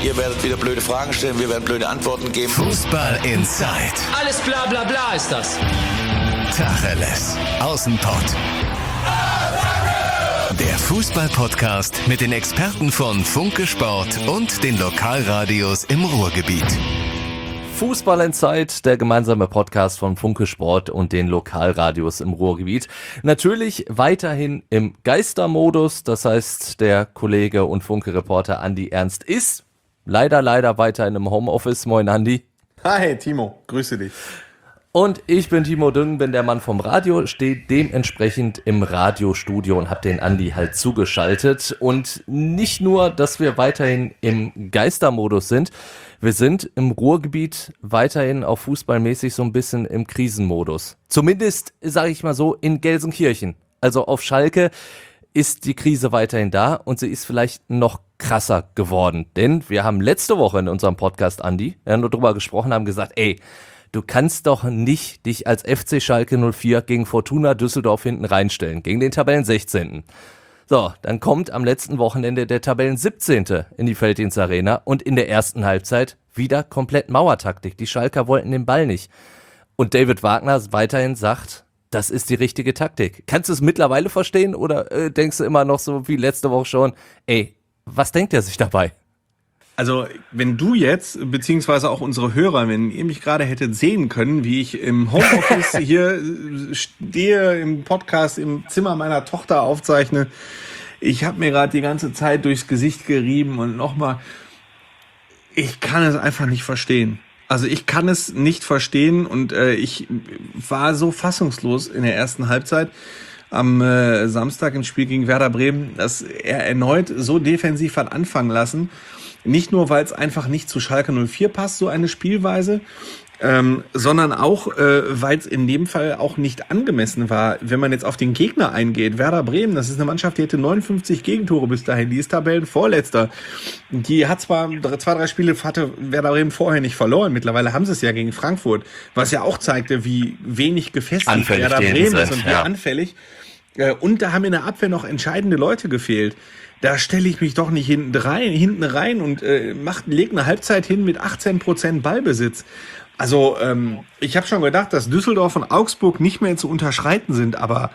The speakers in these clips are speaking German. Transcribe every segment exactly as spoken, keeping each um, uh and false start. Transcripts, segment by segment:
Ihr werdet wieder blöde Fragen stellen, wir werden blöde Antworten geben. Fußball Inside. Alles bla bla bla ist das. Tacheles. Außenpott. Der Fußball-Podcast mit den Experten von Funke Sport und den Lokalradios im Ruhrgebiet. Fußball Inside, der gemeinsame Podcast von Funke Sport und den Lokalradios im Ruhrgebiet. Natürlich weiterhin im Geistermodus, das heißt, der Kollege und Funke-Reporter Andi Ernst ist leider, leider weiterhin im Homeoffice. Moin Andi. Hi Timo, grüße dich. Und ich bin Timo Düngen, bin der Mann vom Radio, stehe dementsprechend im Radiostudio und habe den Andi halt zugeschaltet. Und nicht nur, dass wir weiterhin im Geistermodus sind, wir sind im Ruhrgebiet weiterhin auch fußballmäßig so ein bisschen im Krisenmodus. Zumindest, sage ich mal so, in Gelsenkirchen. Also auf Schalke ist die Krise weiterhin da und sie ist vielleicht noch krasser geworden. Denn wir haben letzte Woche in unserem Podcast, Andi, ja, nur drüber gesprochen, haben gesagt, ey, du kannst doch nicht dich als F C Schalke null vier gegen Fortuna Düsseldorf hinten reinstellen, gegen den Tabellen sechzehnten So, dann kommt am letzten Wochenende der Tabellen siebzehnte in die Felddienst Arena und in der ersten Halbzeit wieder komplett Mauertaktik. Die Schalker wollten den Ball nicht. Und David Wagner weiterhin sagt, das ist die richtige Taktik. Kannst du es mittlerweile verstehen oder äh, denkst du immer noch so wie letzte Woche schon, ey, was denkt er sich dabei? Also, wenn du jetzt, beziehungsweise auch unsere Hörer, wenn ihr mich gerade hättet sehen können, wie ich im Homeoffice hier stehe, im Podcast, im Zimmer meiner Tochter aufzeichne, ich habe mir gerade die ganze Zeit durchs Gesicht gerieben und nochmal, ich kann es einfach nicht verstehen. Also ich kann es nicht verstehen und äh, ich war so fassungslos in der ersten Halbzeit am äh, Samstag im Spiel gegen Werder Bremen, dass er erneut so defensiv hat anfangen lassen. Nicht nur, weil es einfach nicht zu Schalke null vier passt, so eine Spielweise, ähm, sondern auch, äh, weil es in dem Fall auch nicht angemessen war, wenn man jetzt auf den Gegner eingeht. Werder Bremen, das ist eine Mannschaft, die hätte neunundfünfzig Gegentore bis dahin, die ist Tabellenvorletzter. Die hat zwar zwei, drei Spiele, hatte Werder Bremen vorher nicht verloren, mittlerweile haben sie es ja gegen Frankfurt, was ja auch zeigte, wie wenig gefestigt anfällig Werder Bremen sind, ist und wie ja. anfällig. Äh, und da haben in der Abwehr noch entscheidende Leute gefehlt. Da stelle ich mich doch nicht hinten rein, hinten rein und äh, macht, legt eine Halbzeit hin mit achtzehn Prozent Ballbesitz. Also ähm, ich habe schon gedacht, dass Düsseldorf und Augsburg nicht mehr zu unterschreiten sind, aber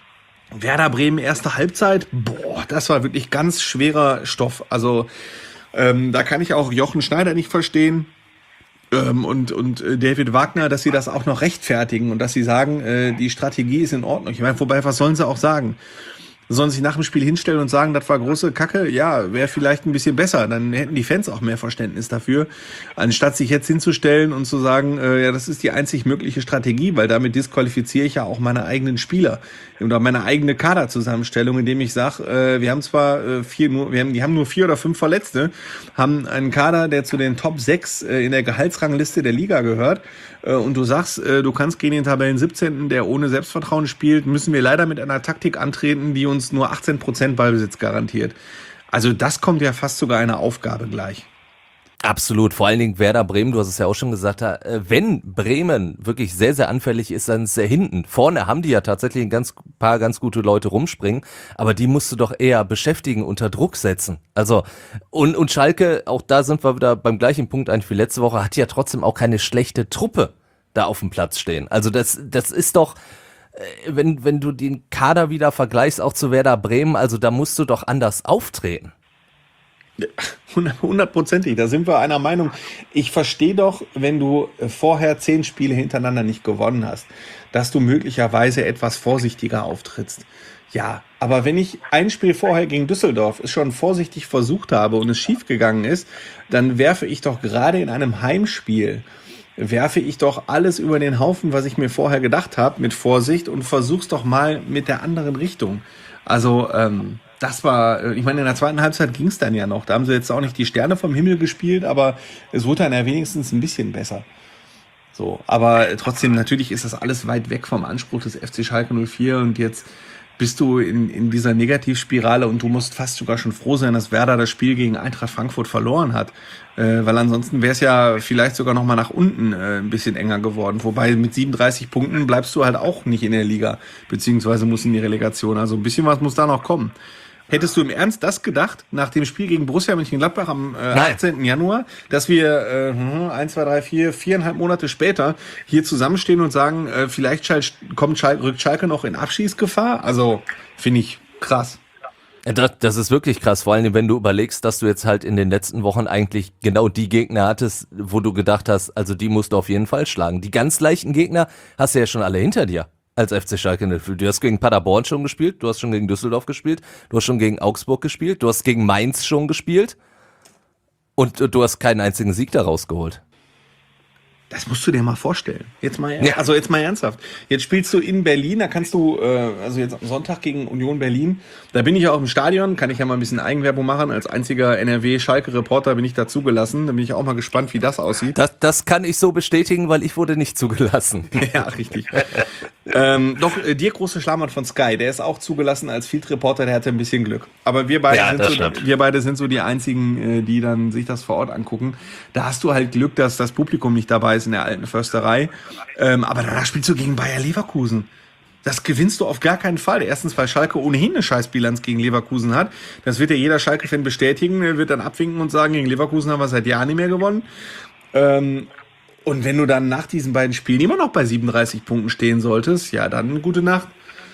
Werder Bremen erste Halbzeit, boah, das war wirklich ganz schwerer Stoff. Also ähm, da kann ich auch Jochen Schneider nicht verstehen ähm, und und äh, David Wagner, dass sie das auch noch rechtfertigen und dass sie sagen, äh, die Strategie ist in Ordnung. Ich meine, wobei, was sollen sie auch sagen? Sollen sich nach dem Spiel hinstellen und sagen, das war große Kacke, ja, wäre vielleicht ein bisschen besser, dann hätten die Fans auch mehr Verständnis dafür, anstatt sich jetzt hinzustellen und zu sagen, äh, ja, das ist die einzig mögliche Strategie, weil damit disqualifiziere ich ja auch meine eigenen Spieler oder meine eigene Kaderzusammenstellung, indem ich sage, äh, wir haben zwar äh, vier, nur, wir haben, die haben nur vier oder fünf Verletzte, haben einen Kader, der zu den Top sechs äh, in der Gehaltsrangliste der Liga gehört, äh, und du sagst, äh, du kannst gegen den Tabellen siebzehnten, der ohne Selbstvertrauen spielt, müssen wir leider mit einer Taktik antreten, die uns nur achtzehn Prozent Ballbesitz garantiert. Also das kommt ja fast sogar einer Aufgabe gleich. Absolut, vor allen Dingen Werder Bremen, du hast es ja auch schon gesagt, wenn Bremen wirklich sehr, sehr anfällig ist, dann ist er hinten. Vorne haben die ja tatsächlich ein ganz paar ganz gute Leute rumspringen, aber die musst du doch eher beschäftigen, unter Druck setzen. Also und, und Schalke, auch da sind wir wieder beim gleichen Punkt eigentlich wie letzte Woche, hat ja trotzdem auch keine schlechte Truppe da auf dem Platz stehen. Also das, das ist doch, wenn, wenn du den Kader wieder vergleichst, auch zu Werder Bremen, also da musst du doch anders auftreten. Hundertprozentig, da sind wir einer Meinung. Ich verstehe doch, wenn du vorher zehn Spiele hintereinander nicht gewonnen hast, dass du möglicherweise etwas vorsichtiger auftrittst. Ja, aber wenn ich ein Spiel vorher gegen Düsseldorf es schon vorsichtig versucht habe und es schiefgegangen ist, dann werfe ich doch gerade in einem Heimspiel, werfe ich doch alles über den Haufen, was ich mir vorher gedacht habe, mit Vorsicht und versuch's doch mal mit der anderen Richtung. Also, ähm, das war, ich meine, in der zweiten Halbzeit ging es dann ja noch. Da haben sie jetzt auch nicht die Sterne vom Himmel gespielt, aber es wurde dann ja wenigstens ein bisschen besser. So, aber trotzdem, natürlich ist das alles weit weg vom Anspruch des F C Schalke null vier und jetzt bist du in, in dieser Negativspirale und du musst fast sogar schon froh sein, dass Werder das Spiel gegen Eintracht Frankfurt verloren hat, äh, weil ansonsten wäre es ja vielleicht sogar noch mal nach unten äh, ein bisschen enger geworden, wobei mit siebenunddreißig Punkten bleibst du halt auch nicht in der Liga, beziehungsweise musst in die Relegation, also ein bisschen was muss da noch kommen. Hättest du im Ernst das gedacht, nach dem Spiel gegen Borussia Mönchengladbach am äh, achtzehnten Januar, dass wir äh, eins, zwei, drei, vier, viereinhalb Monate später hier zusammenstehen und sagen, äh, vielleicht Schal- kommt Schal- rückt Schalke noch in Abschießgefahr? Also, finde ich krass. Das, das ist wirklich krass, vor allem wenn du überlegst, dass du jetzt halt in den letzten Wochen eigentlich genau die Gegner hattest, wo du gedacht hast, also die musst du auf jeden Fall schlagen. Die ganz leichten Gegner hast du ja schon alle hinter dir. Als F C Schalke null vier. Du hast gegen Paderborn schon gespielt, du hast schon gegen Düsseldorf gespielt, du hast schon gegen Augsburg gespielt, du hast gegen Mainz schon gespielt und du hast keinen einzigen Sieg daraus geholt. Das musst du dir mal vorstellen. Jetzt mal, Ja. also jetzt mal ernsthaft. Jetzt spielst du in Berlin, da kannst du, äh, also jetzt am Sonntag gegen Union Berlin, da bin ich ja auch im Stadion, kann ich ja mal ein bisschen Eigenwerbung machen. Als einziger N R W-Schalke-Reporter bin ich da zugelassen. Da bin ich auch mal gespannt, wie das aussieht. Das, das kann ich so bestätigen, weil ich wurde nicht zugelassen. Ja, richtig. ähm, doch, äh, dir große Schlammert von Sky, der ist auch zugelassen als Field-Reporter, der hatte ein bisschen Glück. Aber wir beide, Ja, sind, das so, stimmt. wir beide sind so die einzigen, äh, die dann sich das vor Ort angucken. Da hast du halt Glück, dass das Publikum nicht dabei ist in der alten Försterei. Ähm, aber danach spielst du gegen Bayer Leverkusen. Das gewinnst du auf gar keinen Fall. Erstens, weil Schalke ohnehin eine Scheißbilanz gegen Leverkusen hat. Das wird ja jeder Schalke-Fan bestätigen. Er wird dann abwinken und sagen, gegen Leverkusen haben wir seit Jahren nicht mehr gewonnen. Ähm, und wenn du dann nach diesen beiden Spielen immer noch bei siebenunddreißig Punkten stehen solltest, ja, dann gute Nacht.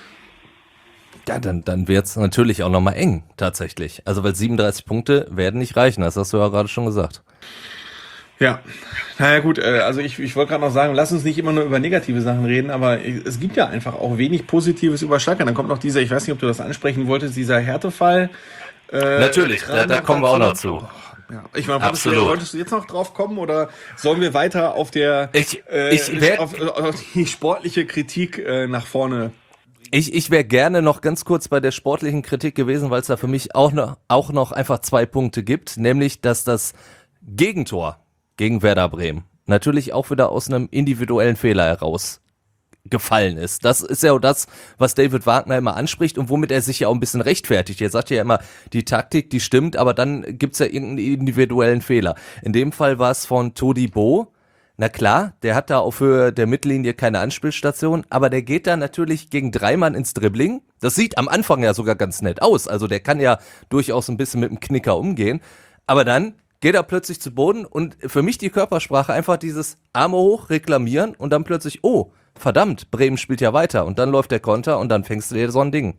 Ja, dann, dann wird's natürlich auch nochmal eng, tatsächlich. Also, weil siebenunddreißig Punkte werden nicht reichen, das hast du ja gerade schon gesagt. Ja, naja gut, äh, also ich, ich wollte gerade noch sagen, lass uns nicht immer nur über negative Sachen reden, aber es gibt ja einfach auch wenig Positives über Schalke. Dann kommt noch dieser, ich weiß nicht, ob du das ansprechen wolltest, dieser Härtefall. Äh, Natürlich, da, da kommen wir auch noch zu. Ja, ich meine, wolltest du, Absolut. wolltest du jetzt noch drauf kommen oder sollen wir weiter auf der Ich- äh, ich werd- auf, auf die sportliche Kritik äh, nach vorne? Ich, ich wäre gerne noch ganz kurz bei der sportlichen Kritik gewesen, weil es da für mich auch noch, auch noch einfach zwei Punkte gibt, nämlich, dass das Gegentor gegen Werder Bremen natürlich auch wieder aus einem individuellen Fehler heraus gefallen ist. Das ist ja auch das, was David Wagner immer anspricht und womit er sich ja auch ein bisschen rechtfertigt. Er sagt ja immer, die Taktik, die stimmt, aber dann gibt's ja irgendeinen individuellen Fehler. In dem Fall war es von Todibo. Na klar, der hat da auf Höhe der Mittellinie keine Anspielstation, aber der geht da natürlich gegen drei Mann ins Dribbling. Das sieht am Anfang ja sogar ganz nett aus. Also der kann ja durchaus ein bisschen mit dem Knicker umgehen. Aber dann geht er plötzlich zu Boden und für mich die Körpersprache einfach dieses Arme hoch, reklamieren und dann plötzlich, oh, verdammt, Bremen spielt ja weiter und dann läuft der Konter und dann fängst du dir so ein Ding.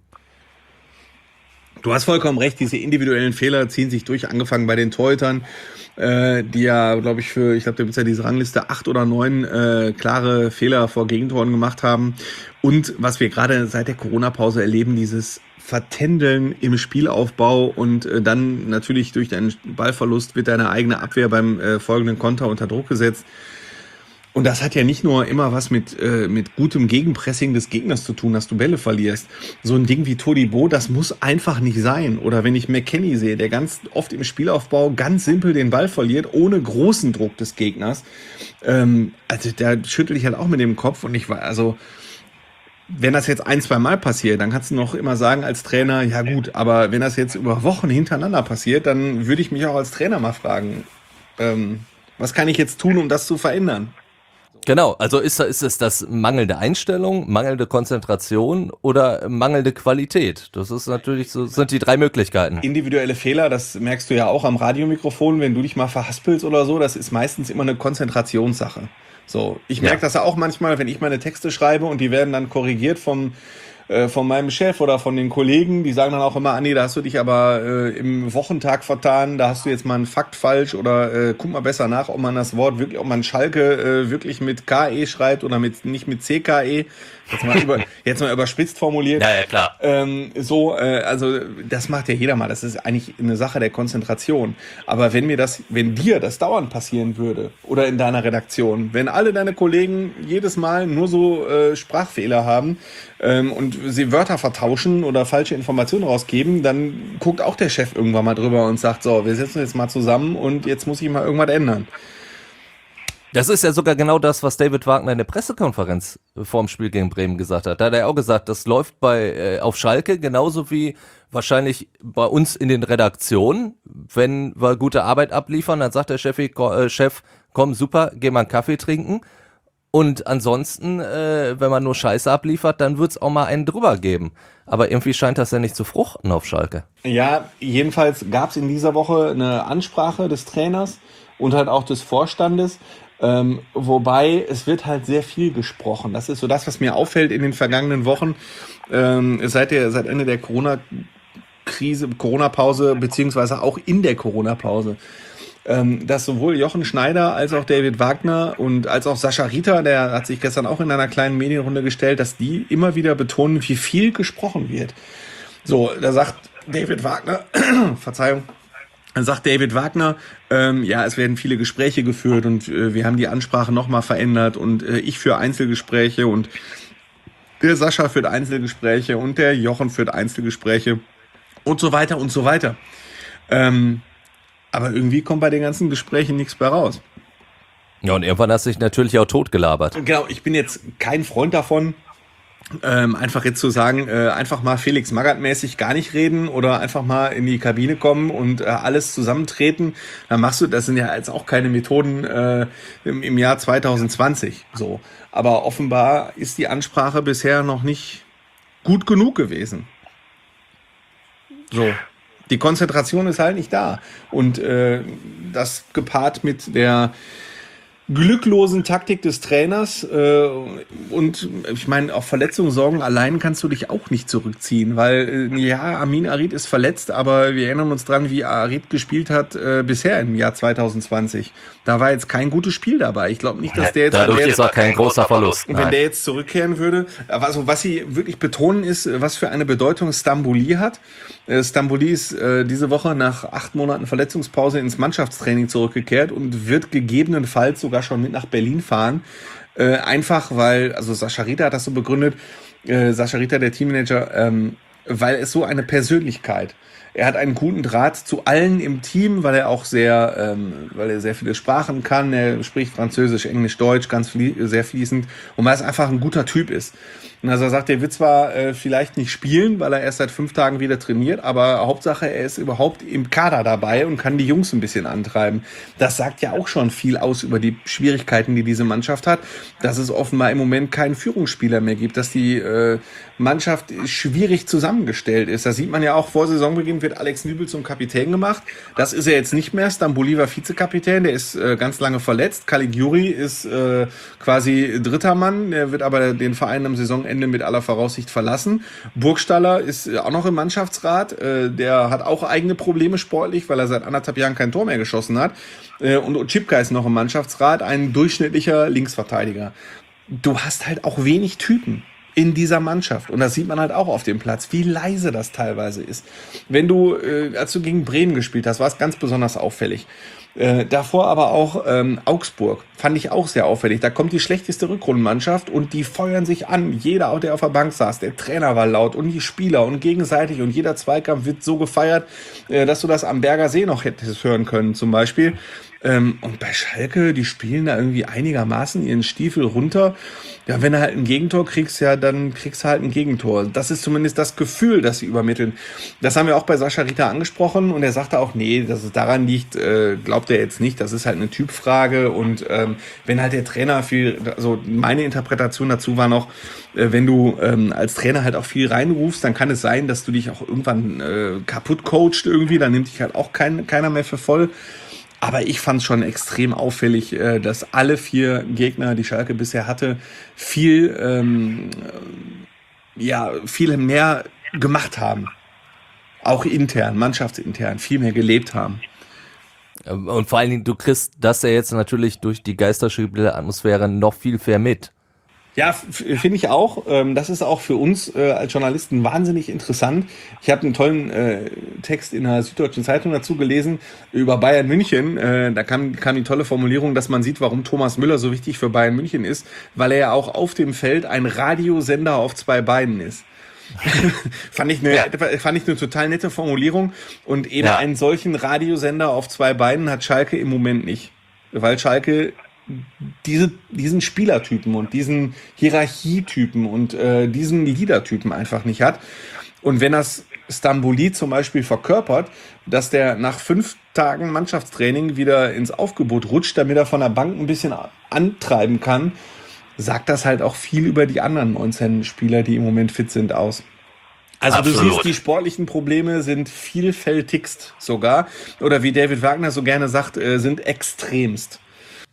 Du hast vollkommen recht, diese individuellen Fehler ziehen sich durch, angefangen bei den Torhütern, äh, die ja, glaube ich, für, ich glaube, da gibt es ja diese Rangliste, acht oder neun äh, klare Fehler vor Gegentoren gemacht haben. Und was wir gerade seit der Corona-Pause erleben, dieses Vertändeln im Spielaufbau und äh, dann natürlich durch deinen Ballverlust wird deine eigene Abwehr beim äh, folgenden Konter unter Druck gesetzt. Und das hat ja nicht nur immer was mit, äh, mit gutem Gegenpressing des Gegners zu tun, dass du Bälle verlierst. So ein Ding wie Todibo, das muss einfach nicht sein. Oder wenn ich McKennie sehe, der ganz oft im Spielaufbau ganz simpel den Ball verliert, ohne großen Druck des Gegners. Ähm, also da schüttel ich halt auch mit dem Kopf. Und ich war, also, wenn das jetzt ein, zwei Mal passiert, dann kannst du noch immer sagen als Trainer, ja gut, aber wenn das jetzt über Wochen hintereinander passiert, dann würde ich mich auch als Trainer mal fragen, ähm, was kann ich jetzt tun, um das zu verändern? Genau, also ist, ist es das mangelnde Einstellung, mangelnde Konzentration oder mangelnde Qualität? Das ist natürlich so, sind die drei Möglichkeiten. Individuelle Fehler, das merkst du ja auch am Radiomikrofon, wenn du dich mal verhaspelst oder so, das ist meistens immer eine Konzentrationssache. So, ich merke Ja. das ja auch manchmal, wenn ich meine Texte schreibe und die werden dann korrigiert vom äh, von meinem Chef oder von den Kollegen, die sagen dann auch immer, Andi, da hast du dich aber äh, im Wochentag vertan, da hast du jetzt mal einen Fakt falsch oder äh, guck mal besser nach, ob man das Wort wirklich, ob man Schalke äh, wirklich mit K E schreibt oder mit nicht mit C K E. Jetzt mal, über, jetzt mal überspitzt formuliert. Ja, ja, klar. Ähm, so, äh, also das macht ja jeder mal. Das ist eigentlich eine Sache der Konzentration. Aber wenn mir das, wenn dir das dauernd passieren würde oder in deiner Redaktion, wenn alle deine Kollegen jedes Mal nur so äh, Sprachfehler haben ähm, und sie Wörter vertauschen oder falsche Informationen rausgeben, dann guckt auch der Chef irgendwann mal drüber und sagt, so, wir setzen uns jetzt mal zusammen und jetzt muss ich mal irgendwas ändern. Das ist ja sogar genau das, was David Wagner in der Pressekonferenz vorm Spiel gegen Bremen gesagt hat. Da hat er auch gesagt, das läuft bei äh, auf Schalke genauso wie wahrscheinlich bei uns in den Redaktionen. Wenn wir gute Arbeit abliefern, dann sagt der Chef, äh, Chef, komm, super, geh mal einen Kaffee trinken. Und ansonsten, äh, wenn man nur Scheiße abliefert, dann wird's auch mal einen drüber geben. Aber irgendwie scheint das ja nicht zu fruchten auf Schalke. Ja, jedenfalls gab es in dieser Woche eine Ansprache des Trainers und halt auch des Vorstandes. Ähm, wobei es wird halt sehr viel gesprochen. Das ist so das, was mir auffällt in den vergangenen Wochen. Ähm, seit der, seit Ende der Corona-Krise, Corona-Pause, beziehungsweise auch in der Corona-Pause. Ähm, dass sowohl Jochen Schneider als auch David Wagner und als auch Sascha Rieter, der hat sich gestern auch in einer kleinen Medienrunde gestellt, dass die immer wieder betonen, wie viel gesprochen wird. So, da sagt David Wagner, Verzeihung, dann sagt David Wagner, ähm, ja, es werden viele Gespräche geführt und äh, wir haben die Ansprache nochmal verändert und äh, ich führe Einzelgespräche und der Sascha führt Einzelgespräche und der Jochen führt Einzelgespräche und so weiter und so weiter. Ähm, aber irgendwie kommt bei den ganzen Gesprächen nichts mehr raus. Ja, und irgendwann hast du dich natürlich auch totgelabert. Genau, ich bin jetzt kein Freund davon, Ähm, einfach jetzt zu sagen, äh, einfach mal Felix Magath-mäßig gar nicht reden oder einfach mal in die Kabine kommen und äh, alles zusammentreten, dann machst du, das sind ja jetzt auch keine Methoden äh, im, im Jahr zwanzig zwanzig. So. Aber offenbar ist die Ansprache bisher noch nicht gut genug gewesen. So. Die Konzentration ist halt nicht da. Und äh, das gepaart mit der glücklosen Taktik des Trainers äh, und ich meine, auf Verletzungssorgen allein kannst du dich auch nicht zurückziehen, weil äh, ja, Amin Arid ist verletzt, aber wir erinnern uns dran, wie Arid gespielt hat äh, bisher im Jahr zwanzig zwanzig. Da war jetzt kein gutes Spiel dabei. Ich glaube nicht, dass der jetzt... Dadurch der ist auch kein großer Verlust. Wenn Nein. der jetzt zurückkehren würde, also was sie wirklich betonen ist, was für eine Bedeutung Stambouli hat. Äh, Stambouli ist äh, diese Woche nach acht Monaten Verletzungspause ins Mannschaftstraining zurückgekehrt und wird gegebenenfalls sogar schon mit nach Berlin fahren. Äh, einfach weil, also Sascha Rieter hat das so begründet, äh, Sascha Rieter, der Teammanager, ähm, weil es so eine Persönlichkeit. Er hat einen guten Draht zu allen im Team, weil er auch sehr, ähm, weil er sehr viele Sprachen kann. Er spricht Französisch, Englisch, Deutsch, ganz flie- sehr fließend. Und weil es einfach ein guter Typ ist. Und also er sagt, er wird zwar äh, vielleicht nicht spielen, weil er erst seit fünf Tagen wieder trainiert, aber Hauptsache, er ist überhaupt im Kader dabei und kann die Jungs ein bisschen antreiben. Das sagt ja auch schon viel aus über die Schwierigkeiten, die diese Mannschaft hat, dass es offenbar im Moment keinen Führungsspieler mehr gibt, dass die äh, Mannschaft schwierig zusammengestellt ist. Das sieht man ja auch, vor Saisonbeginn wird Alex Nübel zum Kapitän gemacht. Das ist er jetzt nicht mehr. Stambouli war Vizekapitän, der ist äh, ganz lange verletzt. Caligiuri ist äh, quasi dritter Mann, der wird aber den Verein am Saisonende mit aller Voraussicht verlassen. Burgstaller ist auch noch im Mannschaftsrat. Äh, der hat auch eigene Probleme sportlich, weil er seit anderthalb Jahren kein Tor mehr geschossen hat. Äh, und Otschipka ist noch im Mannschaftsrat, ein durchschnittlicher Linksverteidiger. Du hast halt auch wenig Typen in dieser Mannschaft. Und das sieht man halt auch auf dem Platz, wie leise das teilweise ist. Wenn du, äh, als du gegen Bremen gespielt hast, war es ganz besonders auffällig. Äh, davor aber auch ähm, Augsburg, fand ich auch sehr auffällig. Da kommt die schlechteste Rückrundenmannschaft und die feuern sich an. Jeder, der auf der Bank saß, der Trainer war laut und die Spieler und gegenseitig und jeder Zweikampf wird so gefeiert, äh, dass du das am Berger See noch hättest hören können zum Beispiel. Ähm, und bei Schalke, die spielen da irgendwie einigermaßen ihren Stiefel runter. Ja, wenn du halt ein Gegentor kriegst, ja, dann kriegst du halt ein Gegentor. Das ist zumindest das Gefühl, das sie übermitteln. Das haben wir auch bei Sascha Rieter angesprochen und er sagte auch, nee, dass es daran liegt, äh, glaubt er jetzt nicht. Das ist halt eine Typfrage und ähm, wenn halt der Trainer viel, also meine Interpretation dazu war noch, äh, wenn du ähm, als Trainer halt auch viel reinrufst, dann kann es sein, dass du dich auch irgendwann äh, kaputt coacht irgendwie, dann nimmt dich halt auch kein, keiner mehr für voll. Aber ich fand es schon extrem auffällig, dass alle vier Gegner, die Schalke bisher hatte, viel, ähm, ja, viel mehr gemacht haben. Auch intern, mannschaftsintern, viel mehr gelebt haben. Und vor allen Dingen, du kriegst das ja jetzt natürlich durch die Geisterspiele-Atmosphäre noch viel mehr mit. Ja, finde ich auch. Das ist auch für uns als Journalisten wahnsinnig interessant. Ich habe einen tollen äh, Text in der Süddeutschen Zeitung dazu gelesen über Bayern München. Äh, da kam, kam die tolle Formulierung, dass man sieht, warum Thomas Müller so wichtig für Bayern München ist, weil er ja auch auf dem Feld ein Radiosender auf zwei Beinen ist. fand ich eine, ja. fand ich eine total nette Formulierung. Und eben ja. einen solchen Radiosender auf zwei Beinen hat Schalke im Moment nicht. Weil Schalke diese, diesen Spielertypen und diesen Hierarchietypen und äh, diesen Leadertypen einfach nicht hat. Und wenn das Stambouli zum Beispiel verkörpert, dass der nach fünf Tagen Mannschaftstraining wieder ins Aufgebot rutscht, damit er von der Bank ein bisschen antreiben kann, sagt das halt auch viel über die anderen neunzehn Spieler, die im Moment fit sind, aus. Also Absolut. Du siehst, die sportlichen Probleme sind vielfältigst sogar, oder wie David Wagner so gerne sagt, sind extremst.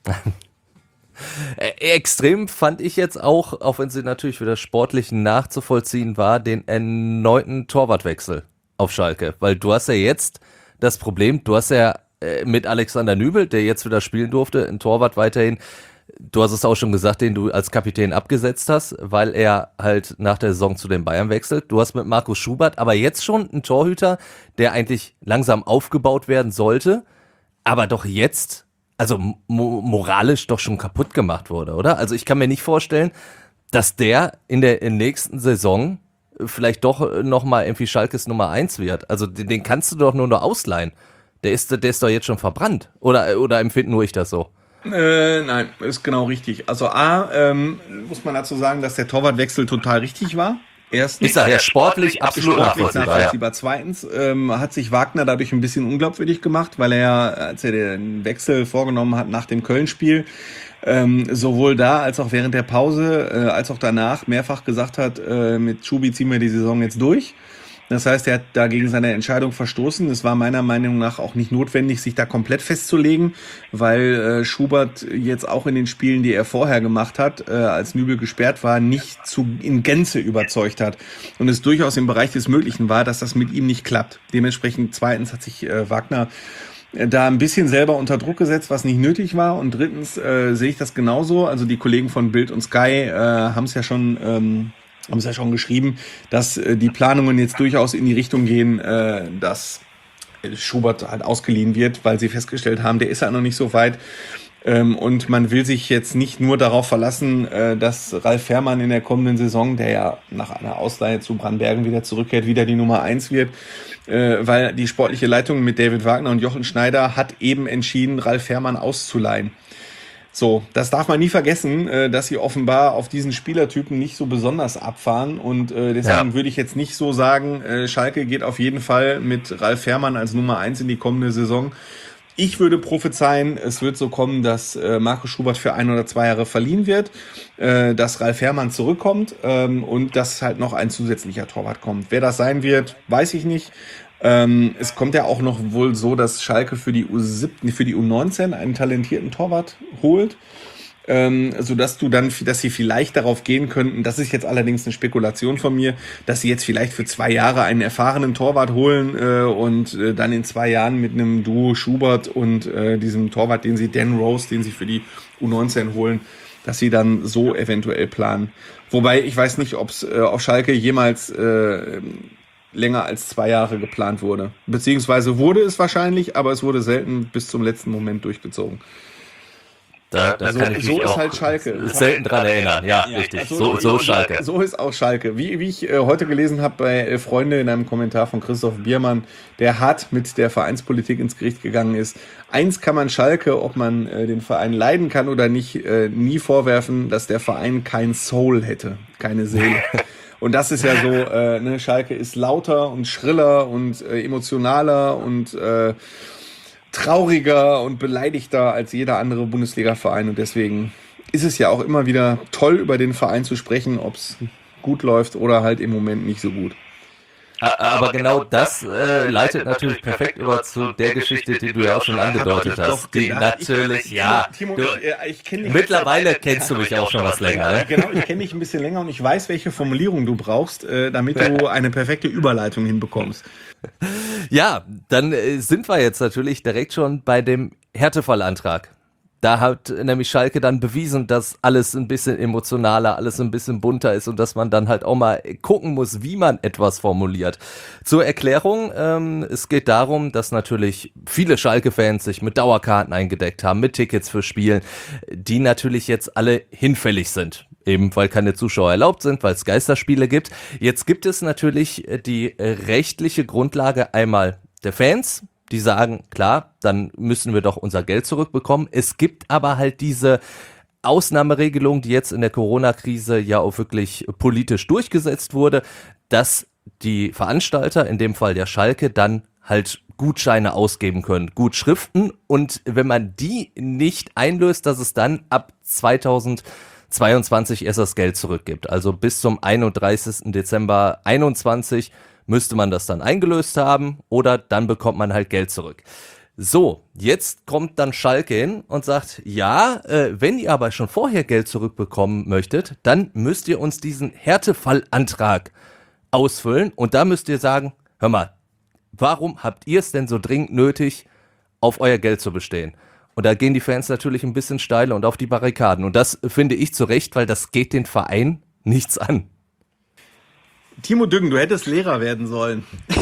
Extrem fand ich jetzt auch, auch wenn sie natürlich für das Sportliche nachzuvollziehen war, den erneuten Torwartwechsel auf Schalke. Weil du hast ja jetzt das Problem, du hast ja mit Alexander Nübel, der jetzt wieder spielen durfte, ein Torwart weiterhin, du hast es auch schon gesagt, den du als Kapitän abgesetzt hast, weil er halt nach der Saison zu den Bayern wechselt. Du hast mit Markus Schubert aber jetzt schon einen Torhüter, der eigentlich langsam aufgebaut werden sollte, aber doch jetzt, also mo- moralisch doch schon kaputt gemacht wurde, oder? Also ich kann mir nicht vorstellen, dass der in der in nächsten Saison vielleicht doch nochmal irgendwie Schalkes Nummer eins wird. Also den, den kannst du doch nur noch ausleihen. Der ist, der ist doch jetzt schon verbrannt. Oder, oder empfinde nur ich das so? Äh, nein, ist genau richtig. Also A, ähm, muss man dazu sagen, dass der Torwartwechsel total richtig war. Erstens, ich sage ja sportlich absolut sportlich nachvollziehbar. nachvollziehbar. Ja. Zweitens ähm, hat sich Wagner dadurch ein bisschen unglaubwürdig gemacht, weil er, als er den Wechsel vorgenommen hat nach dem Köln-Spiel, ähm, sowohl da als auch während der Pause, äh, als auch danach mehrfach gesagt hat, äh, mit Schubi ziehen wir die Saison jetzt durch. Das heißt, er hat da gegen seine Entscheidung verstoßen. Es war meiner Meinung nach auch nicht notwendig, sich da komplett festzulegen, weil äh, Schubert jetzt auch in den Spielen, die er vorher gemacht hat, äh, als Nübel gesperrt war, nicht zu in Gänze überzeugt hat. Und es durchaus im Bereich des Möglichen war, dass das mit ihm nicht klappt. Dementsprechend zweitens hat sich äh, Wagner da ein bisschen selber unter Druck gesetzt, was nicht nötig war. Und drittens äh, sehe ich das genauso. Also die Kollegen von Bild und Sky äh, haben es ja schon... Ähm, haben es ja schon geschrieben, dass äh, die Planungen jetzt durchaus in die Richtung gehen, äh, dass Schubert halt ausgeliehen wird, weil sie festgestellt haben, der ist halt noch nicht so weit. Ähm, und man will sich jetzt nicht nur darauf verlassen, äh, dass Ralf Fährmann in der kommenden Saison, der ja nach einer Ausleihe zu Brandbergen wieder zurückkehrt, wieder die Nummer eins wird, äh, weil die sportliche Leitung mit David Wagner und Jochen Schneider hat eben entschieden, Ralf Fährmann auszuleihen. So, das darf man nie vergessen, äh, dass sie offenbar auf diesen Spielertypen nicht so besonders abfahren und äh, deswegen ja. würde ich jetzt nicht so sagen, äh, Schalke geht auf jeden Fall mit Ralf Fährmann als Nummer eins in die kommende Saison. Ich würde prophezeien, es wird so kommen, dass äh, Markus Schubert für ein oder zwei Jahre verliehen wird, äh, dass Ralf Fährmann zurückkommt ähm, und dass halt noch ein zusätzlicher Torwart kommt. Wer das sein wird, weiß ich nicht. Ähm, es kommt ja auch noch wohl so, dass Schalke für die U siebzehn, für die U neunzehn einen talentierten Torwart holt, ähm, sodass du dann, dass sie vielleicht darauf gehen könnten, das ist jetzt allerdings eine Spekulation von mir, dass sie jetzt vielleicht für zwei Jahre einen erfahrenen Torwart holen äh, und äh, dann in zwei Jahren mit einem Duo Schubert und äh, diesem Torwart, den sie, Dan Rose, den sie für die U neunzehn holen, dass sie dann so eventuell planen. Wobei, ich weiß nicht, ob es äh, auf Schalke jemals äh, länger als zwei Jahre geplant wurde. Beziehungsweise wurde es wahrscheinlich, aber es wurde selten bis zum letzten Moment durchgezogen. Da, da so kann ich so mich ist auch halt Schalke. selten dran erinnern. Ja, ja richtig. So, so, so Schalke. So ist auch Schalke. Wie, wie ich äh, heute gelesen habe bei äh, Freunde in einem Kommentar von Christoph Biermann, der hart mit der Vereinspolitik ins Gericht gegangen ist. Eins kann man Schalke, ob man äh, den Verein leiden kann oder nicht, äh, nie vorwerfen, dass der Verein kein Soul hätte, keine Seele. Und das ist ja so, äh, ne, Schalke ist lauter und schriller und äh, emotionaler und äh, trauriger und beleidigter als jeder andere Bundesliga-Verein. Und deswegen ist es ja auch immer wieder toll, über den Verein zu sprechen, ob es gut läuft oder halt im Moment nicht so gut. Aber genau das äh, leitet natürlich perfekt über zu der Geschichte, die du ja auch schon angedeutet hast. Die natürlich, ja. Timo, du, ich kenn dich mittlerweile kennst du mich auch schon was länger, ne? Genau, ich kenne dich ein bisschen länger und ich weiß, welche Formulierung du brauchst, äh, damit du eine perfekte Überleitung hinbekommst. Ja, dann äh, sind wir jetzt natürlich direkt schon bei dem Härtefallantrag. Da hat nämlich Schalke dann bewiesen, dass alles ein bisschen emotionaler, alles ein bisschen bunter ist und dass man dann halt auch mal gucken muss, wie man etwas formuliert. Zur Erklärung, ähm, es geht darum, dass natürlich viele Schalke-Fans sich mit Dauerkarten eingedeckt haben, mit Tickets für Spielen, die natürlich jetzt alle hinfällig sind. Eben weil keine Zuschauer erlaubt sind, weil es Geisterspiele gibt. Jetzt gibt es natürlich die rechtliche Grundlage einmal der Fans, die sagen, klar, dann müssen wir doch unser Geld zurückbekommen. Es gibt aber halt diese Ausnahmeregelung, die jetzt in der Corona-Krise ja auch wirklich politisch durchgesetzt wurde, dass die Veranstalter, in dem Fall der Schalke, dann halt Gutscheine ausgeben können, Gutschriften. Und wenn man die nicht einlöst, dass es dann ab zweitausend zweiundzwanzig erst das Geld zurückgibt. Also bis zum einunddreißigsten Dezember einundzwanzig müsste man das dann eingelöst haben oder dann bekommt man halt Geld zurück. So, jetzt kommt dann Schalke hin und sagt, ja, äh, wenn ihr aber schon vorher Geld zurückbekommen möchtet, dann müsst ihr uns diesen Härtefallantrag ausfüllen und da müsst ihr sagen, hör mal, warum habt ihr es denn so dringend nötig, auf euer Geld zu bestehen? Und da gehen die Fans natürlich ein bisschen steil und auf die Barrikaden. Und das finde ich zu Recht, weil das geht den Verein nichts an. Timo Düngen, du hättest Lehrer werden sollen.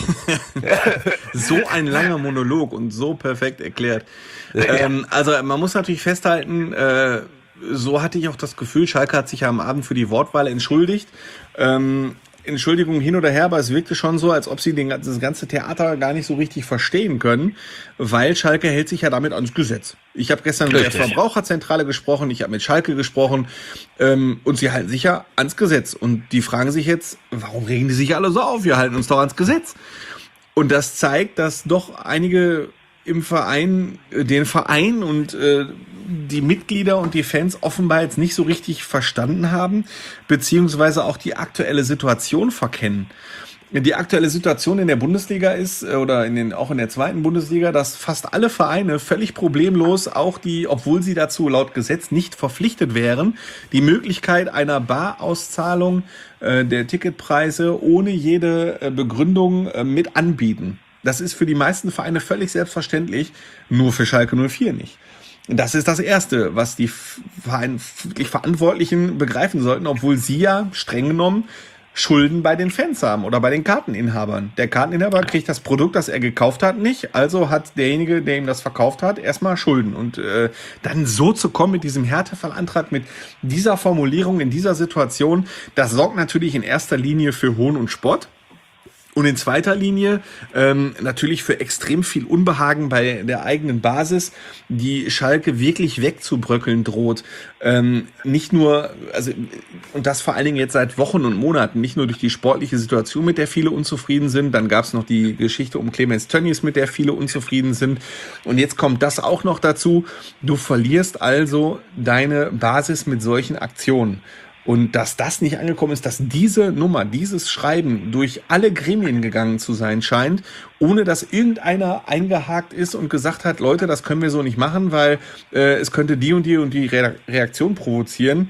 So ein langer Monolog und so perfekt erklärt. Ähm, also man muss natürlich festhalten, äh, so hatte ich auch das Gefühl, Schalke hat sich ja am Abend für die Wortwahl entschuldigt. Ähm, Entschuldigung hin oder her, aber es wirkte schon so, als ob sie den, das ganze Theater gar nicht so richtig verstehen können, weil Schalke hält sich ja damit ans Gesetz. Ich habe gestern mit der Verbraucherzentrale gesprochen, ich habe mit Schalke gesprochen ähm, und sie halten sich ja ans Gesetz. Und die fragen sich jetzt, warum regen die sich alle so auf? Wir halten uns doch ans Gesetz. Und das zeigt, dass doch einige im Verein, den Verein und äh, die Mitglieder und die Fans offenbar jetzt nicht so richtig verstanden haben, beziehungsweise auch die aktuelle Situation verkennen. Die aktuelle Situation in der Bundesliga ist, oder in den, auch in der zweiten Bundesliga, dass fast alle Vereine völlig problemlos, auch die, obwohl sie dazu laut Gesetz nicht verpflichtet wären, die Möglichkeit einer Barauszahlung äh, der Ticketpreise ohne jede äh, Begründung äh, mit anbieten. Das ist für die meisten Vereine völlig selbstverständlich, nur für Schalke null vier nicht. Das ist das Erste, was die Verein, wirklich Verantwortlichen begreifen sollten, obwohl sie ja streng genommen Schulden bei den Fans haben oder bei den Karteninhabern. Der Karteninhaber kriegt das Produkt, das er gekauft hat, nicht. Also hat derjenige, der ihm das verkauft hat, erstmal Schulden. Und äh, dann so zu kommen mit diesem Härtefallantrag, mit dieser Formulierung in dieser Situation, das sorgt natürlich in erster Linie für Hohn und Spott. Und in zweiter Linie ähm, natürlich für extrem viel Unbehagen bei der eigenen Basis, die Schalke wirklich wegzubröckeln droht. Ähm, nicht nur, also und das vor allen Dingen jetzt seit Wochen und Monaten, nicht nur durch die sportliche Situation, mit der viele unzufrieden sind, dann gab es noch die Geschichte um Clemens Tönnies, mit der viele unzufrieden sind. Und jetzt kommt das auch noch dazu. Du verlierst also deine Basis mit solchen Aktionen. Und dass das nicht angekommen ist, dass diese Nummer, dieses Schreiben durch alle Gremien gegangen zu sein scheint, ohne dass irgendeiner eingehakt ist und gesagt hat, Leute, das können wir so nicht machen, weil äh, es könnte die und die und die Re- Reaktion provozieren.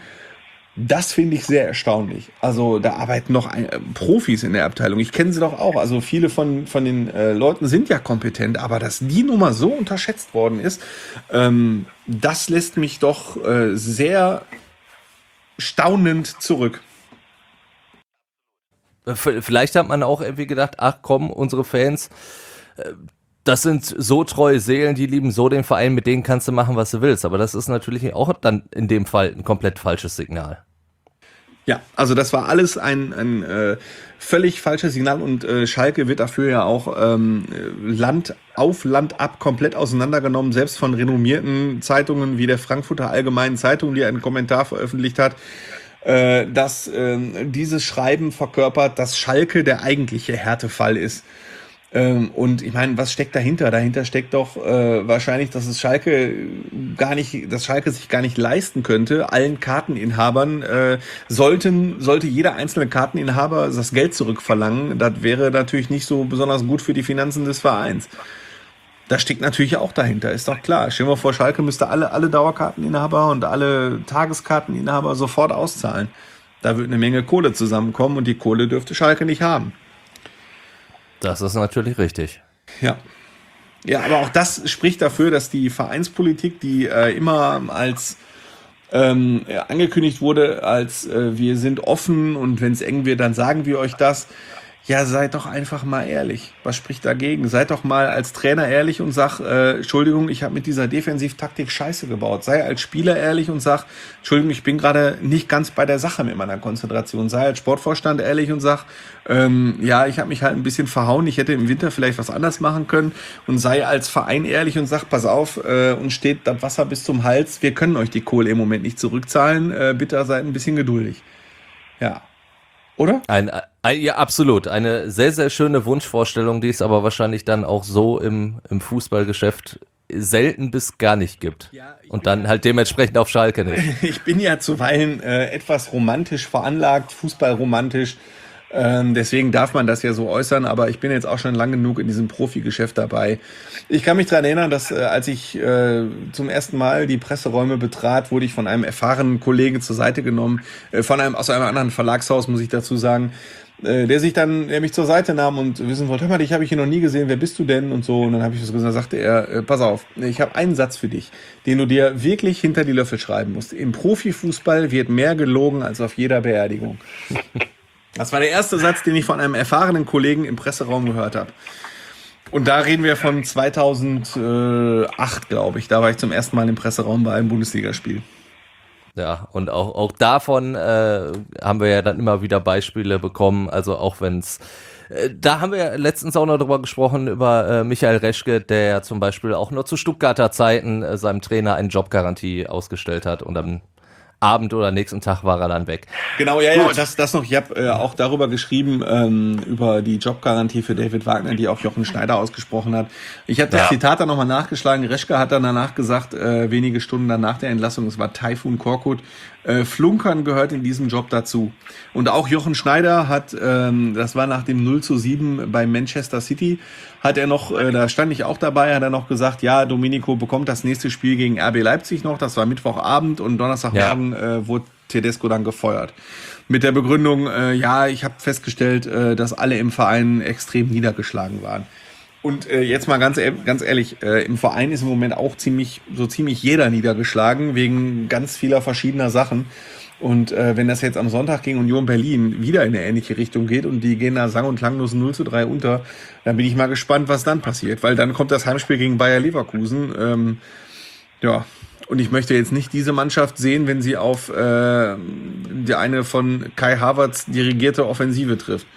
Das finde ich sehr erstaunlich. Also da arbeiten noch ein, äh, Profis in der Abteilung. Ich kenne sie doch auch. Also viele von, von den äh, Leuten sind ja kompetent, aber dass die Nummer so unterschätzt worden ist, ähm, das lässt mich doch äh, sehr staunend zurück. Vielleicht hat man auch irgendwie gedacht, ach komm, unsere Fans, das sind so treue Seelen, die lieben so den Verein, mit denen kannst du machen, was du willst. Aber das ist natürlich auch dann in dem Fall ein komplett falsches Signal. Ja, also das war alles ein, ein äh, völlig falsches Signal und äh, Schalke wird dafür ja auch ähm, Land auf Land ab komplett auseinandergenommen, selbst von renommierten Zeitungen wie der Frankfurter Allgemeinen Zeitung, die einen Kommentar veröffentlicht hat, äh, dass äh, dieses Schreiben verkörpert, dass Schalke der eigentliche Härtefall ist. Und ich meine, was steckt dahinter? Dahinter steckt doch äh, wahrscheinlich, dass es Schalke gar nicht, dass Schalke sich gar nicht leisten könnte. Allen Karteninhabern äh, sollten, sollte jeder einzelne Karteninhaber das Geld zurückverlangen. Das wäre natürlich nicht so besonders gut für die Finanzen des Vereins. Das steckt natürlich auch dahinter, ist doch klar. Stell dir mal vor, Schalke müsste alle, alle Dauerkarteninhaber und alle Tageskarteninhaber sofort auszahlen. Da würde eine Menge Kohle zusammenkommen und die Kohle dürfte Schalke nicht haben. Das ist natürlich richtig. Ja. Ja, aber auch das spricht dafür, dass die Vereinspolitik, die äh, immer als ähm, angekündigt wurde, als äh, wir sind offen und wenn es eng wird, dann sagen wir euch das. Ja, seid doch einfach mal ehrlich. Was spricht dagegen? Seid doch mal als Trainer ehrlich und sag, äh, Entschuldigung, ich habe mit dieser Defensivtaktik Scheiße gebaut. Sei als Spieler ehrlich und sag, Entschuldigung, ich bin gerade nicht ganz bei der Sache mit meiner Konzentration. Sei als Sportvorstand ehrlich und sag, ähm, ja, ich habe mich halt ein bisschen verhauen, ich hätte im Winter vielleicht was anders machen können. Und sei als Verein ehrlich und sag, pass auf, äh, uns steht das Wasser bis zum Hals, wir können euch die Kohle im Moment nicht zurückzahlen, äh, bitte seid ein bisschen geduldig. Ja. Oder? Ein, ein, ja, absolut. Eine sehr, sehr schöne Wunschvorstellung, die es aber wahrscheinlich dann auch so im, im Fußballgeschäft selten bis gar nicht gibt. Und dann halt dementsprechend auf Schalke nicht. Ich bin ja zuweilen äh, etwas romantisch veranlagt, fußballromantisch. Ähm, deswegen darf man das ja so äußern, aber ich bin jetzt auch schon lang genug in diesem Profigeschäft dabei. Ich kann mich daran erinnern, dass äh, als ich äh, zum ersten Mal die Presseräume betrat, wurde ich von einem erfahrenen Kollegen zur Seite genommen, äh, von einem aus einem anderen Verlagshaus, muss ich dazu sagen, äh, der sich dann, der mich zur Seite nahm und wissen wollte, hör mal, dich habe ich hier noch nie gesehen, wer bist du denn und so. Und dann habe ich das gesagt, sagte er, äh, pass auf, ich habe einen Satz für dich, den du dir wirklich hinter die Löffel schreiben musst. Im Profifußball wird mehr gelogen als auf jeder Beerdigung. Das war der erste Satz, den ich von einem erfahrenen Kollegen im Presseraum gehört habe. Und da reden wir von zweitausendacht, glaube ich. Da war ich zum ersten Mal im Presseraum bei einem Bundesligaspiel. Ja, und auch, auch davon äh, haben wir ja dann immer wieder Beispiele bekommen. Also auch wenn es, äh, da haben wir ja letztens auch noch drüber gesprochen, über äh, Michael Reschke, der ja zum Beispiel auch nur zu Stuttgarter Zeiten äh, seinem Trainer eine Jobgarantie ausgestellt hat und dann Abend oder nächsten Tag war er dann weg. Genau, ja, ja, das, das noch. Ich habe äh, auch darüber geschrieben, ähm, über die Jobgarantie für David Wagner, die auch Jochen Schneider ausgesprochen hat. Ich habe das ja. Zitat dann nochmal nachgeschlagen. Reschke hat dann danach gesagt, äh, wenige Stunden danach der Entlassung, es war Taifun Korkut, äh, Flunkern gehört in diesem Job dazu. Und auch Jochen Schneider hat, ähm, das war nach dem null zu sieben bei Manchester City, hat er noch, äh, da stand ich auch dabei, hat er noch gesagt, ja, Domenico bekommt das nächste Spiel gegen R B Leipzig noch, das war Mittwochabend und Donnerstagmorgen ja. äh, wurde Tedesco dann gefeuert. Mit der Begründung, äh, ja, ich habe festgestellt, äh, dass alle im Verein extrem niedergeschlagen waren. Und äh, jetzt mal ganz, ganz ehrlich, äh, im Verein ist im Moment auch ziemlich, so ziemlich jeder niedergeschlagen, wegen ganz vieler verschiedener Sachen. Und äh, wenn das jetzt am Sonntag gegen Union Berlin wieder in eine ähnliche Richtung geht und die gehen da sang- und klanglos null zu drei unter, dann bin ich mal gespannt, was dann passiert. Weil dann kommt das Heimspiel gegen Bayer Leverkusen. Ähm, ja, und ich möchte jetzt nicht diese Mannschaft sehen, wenn sie auf äh, die eine von Kai Havertz dirigierte Offensive trifft.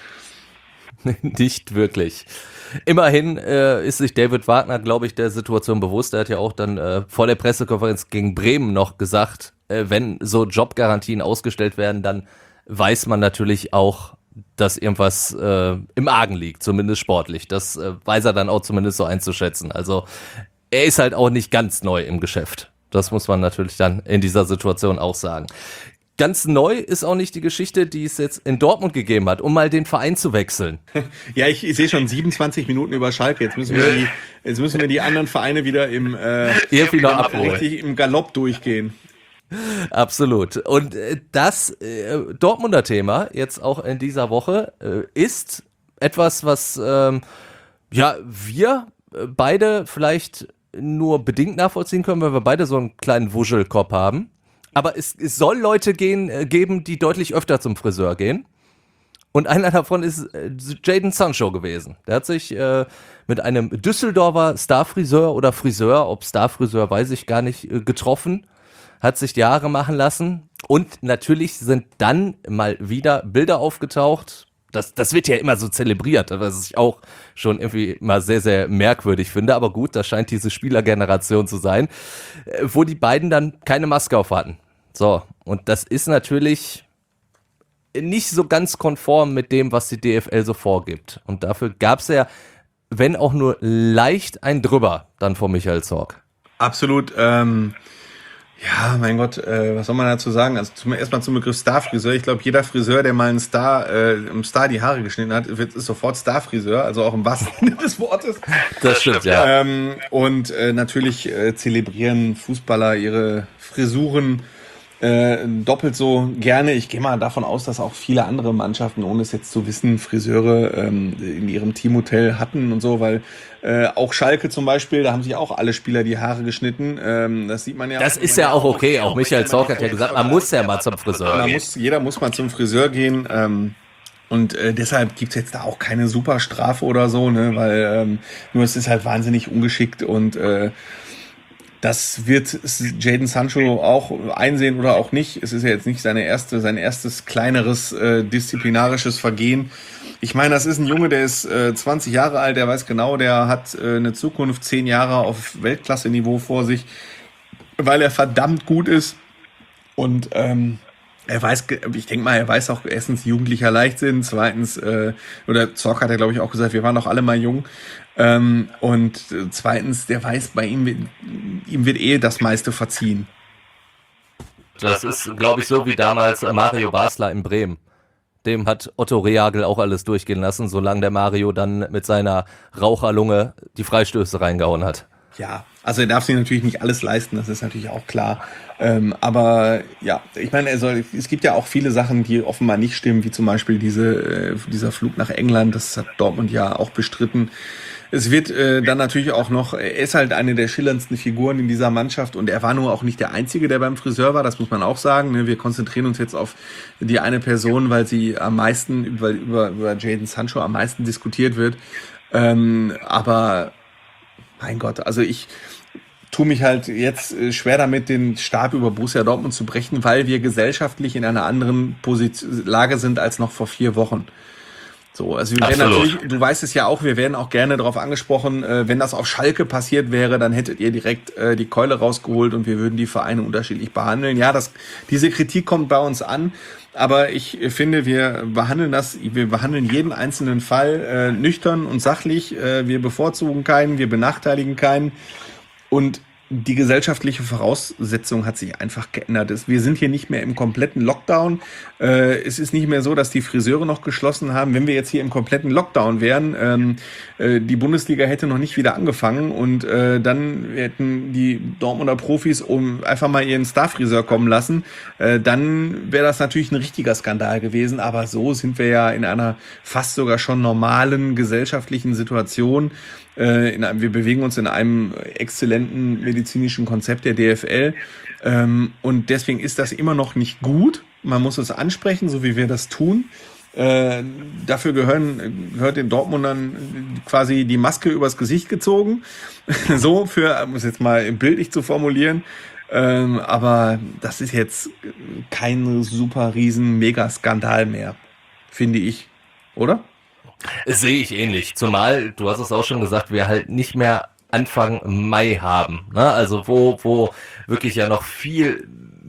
Nicht wirklich. Immerhin äh, ist sich David Wagner, glaube ich, der Situation bewusst. Er hat ja auch dann äh, vor der Pressekonferenz gegen Bremen noch gesagt, äh, wenn so Jobgarantien ausgestellt werden, dann weiß man natürlich auch, dass irgendwas äh, im Argen liegt, zumindest sportlich. Das äh, weiß er dann auch zumindest so einzuschätzen. Also er ist halt auch nicht ganz neu im Geschäft. Das muss man natürlich dann in dieser Situation auch sagen. Ganz neu ist auch nicht die Geschichte, die es jetzt in Dortmund gegeben hat, um mal den Verein zu wechseln. Ja, ich, ich sehe schon siebenundzwanzig Minuten über Schalke. Jetzt müssen wir die, jetzt müssen wir die anderen Vereine wieder im, äh, Irgendwie noch abholen. Richtig im Galopp durchgehen. Absolut. Und äh, das äh, Dortmunder Thema jetzt auch in dieser Woche äh, ist etwas, was ähm, ja wir äh, beide vielleicht nur bedingt nachvollziehen können, weil wir beide so einen kleinen Wuschelkopf haben. Aber es, es soll Leute gehen, äh, geben, die deutlich öfter zum Friseur gehen. Und einer davon ist äh, Jadon Sancho gewesen. Der hat sich äh, mit einem Düsseldorfer Starfriseur oder Friseur, ob Starfriseur weiß ich gar nicht, äh, getroffen. Hat sich die Haare machen lassen. Und natürlich sind dann mal wieder Bilder aufgetaucht. Das, das wird ja immer so zelebriert, was ich auch schon irgendwie mal sehr, sehr merkwürdig finde. Aber gut, das scheint diese Spielergeneration zu sein, wo die beiden dann keine Maske auf hatten. So, und das ist natürlich nicht so ganz konform mit dem, was die D F L so vorgibt. Und dafür gab es ja, wenn auch nur leicht ein Drüber, dann von Michael Zorc. Absolut, ähm... Ja, mein Gott, äh, was soll man dazu sagen? Also zum, erstmal zum Begriff Starfriseur. Ich glaube, jeder Friseur, der mal einen Star, äh, einem Star die Haare geschnitten hat, wird, ist sofort Starfriseur, also auch im wahrsten Sinne des Wortes. Das stimmt, ja. Ähm, und äh, natürlich äh, zelebrieren Fußballer ihre Frisuren äh, doppelt so gerne. Ich gehe mal davon aus, dass auch viele andere Mannschaften, ohne es jetzt zu wissen, Friseure ähm, in ihrem Teamhotel hatten und so, weil äh, auch Schalke zum Beispiel, da haben sich auch alle Spieler die Haare geschnitten. Ähm, das sieht man ja. Das ist ja auch okay. Auch Michael Zorc hat ja gesagt, man muss ja mal zum Friseur man gehen. Muss, jeder muss mal zum Friseur gehen. Ähm, und äh, deshalb gibt's jetzt da auch keine Superstrafe oder so, ne, weil ähm, nur es ist halt wahnsinnig ungeschickt und äh, das wird Jadon Sancho auch einsehen oder auch nicht. Es ist ja jetzt nicht seine erste, sein erstes kleineres äh, disziplinarisches Vergehen. Ich meine, das ist ein Junge, der ist äh, zwanzig Jahre alt, der weiß genau, der hat äh, eine Zukunft, zehn Jahre auf Weltklasse-Niveau vor sich, weil er verdammt gut ist. Und ähm, er weiß, ich denke mal, er weiß auch erstens jugendlicher Leichtsinn, zweitens, äh, oder Zorc hat ja, glaube ich, auch gesagt, wir waren doch alle mal jung. Ähm, und zweitens, der weiß, bei ihm, ihm wird eh das meiste verziehen. Das ist, glaube ich, so wie damals Mario Basler in Bremen. Dem hat Otto Rehagel auch alles durchgehen lassen, solange der Mario dann mit seiner Raucherlunge die Freistöße reingehauen hat. Ja, also er darf sich natürlich nicht alles leisten, das ist natürlich auch klar. Ähm, aber ja, ich meine, er soll, es gibt ja auch viele Sachen, die offenbar nicht stimmen, wie zum Beispiel diese, äh, dieser Flug nach England, das hat Dortmund ja auch bestritten. Es wird äh, dann natürlich auch noch, er ist halt eine der schillerndsten Figuren in dieser Mannschaft und er war nur auch nicht der Einzige, der beim Friseur war, das muss man auch sagen. Ne? Wir konzentrieren uns jetzt auf die eine Person, weil sie am meisten, über, über, über Jadon Sancho am meisten diskutiert wird. Ähm, aber mein Gott, also ich tue mich halt jetzt schwer damit, den Stab über Borussia Dortmund zu brechen, weil wir gesellschaftlich in einer anderen Position, Lage sind als noch vor vier Wochen. So, also wir werden natürlich, du weißt es ja auch, wir werden auch gerne darauf angesprochen, äh, wenn das auf Schalke passiert wäre, dann hättet ihr direkt äh, die Keule rausgeholt und wir würden die Vereine unterschiedlich behandeln. Ja, das, diese Kritik kommt bei uns an, aber ich finde, wir behandeln das, wir behandeln jeden einzelnen Fall äh, nüchtern und sachlich. Äh, wir bevorzugen keinen, wir benachteiligen keinen und die gesellschaftliche Voraussetzung hat sich einfach geändert. Wir sind hier nicht mehr im kompletten Lockdown. Es ist nicht mehr so, dass die Friseure noch geschlossen haben. Wenn wir jetzt hier im kompletten Lockdown wären, die Bundesliga hätte noch nicht wieder angefangen und dann hätten die Dortmunder Profis um einfach mal ihren Starfriseur kommen lassen, dann wäre das natürlich ein richtiger Skandal gewesen. Aber so sind wir ja in einer fast sogar schon normalen gesellschaftlichen Situation. In einem, wir bewegen uns in einem exzellenten medizinischen Konzept der D F L ähm, und deswegen ist das immer noch nicht gut. Man muss es ansprechen, so wie wir das tun. Äh, dafür gehören, gehört den Dortmundern quasi die Maske übers Gesicht gezogen. So, für, um es jetzt mal bildlich zu formulieren. Ähm, aber das ist jetzt kein super riesen Mega-Skandal mehr, finde ich. Oder? Sehe ich ähnlich. Zumal, du hast es auch schon gesagt, wir halt nicht mehr Anfang Mai haben. Ne? Also wo, wo wirklich ja noch viel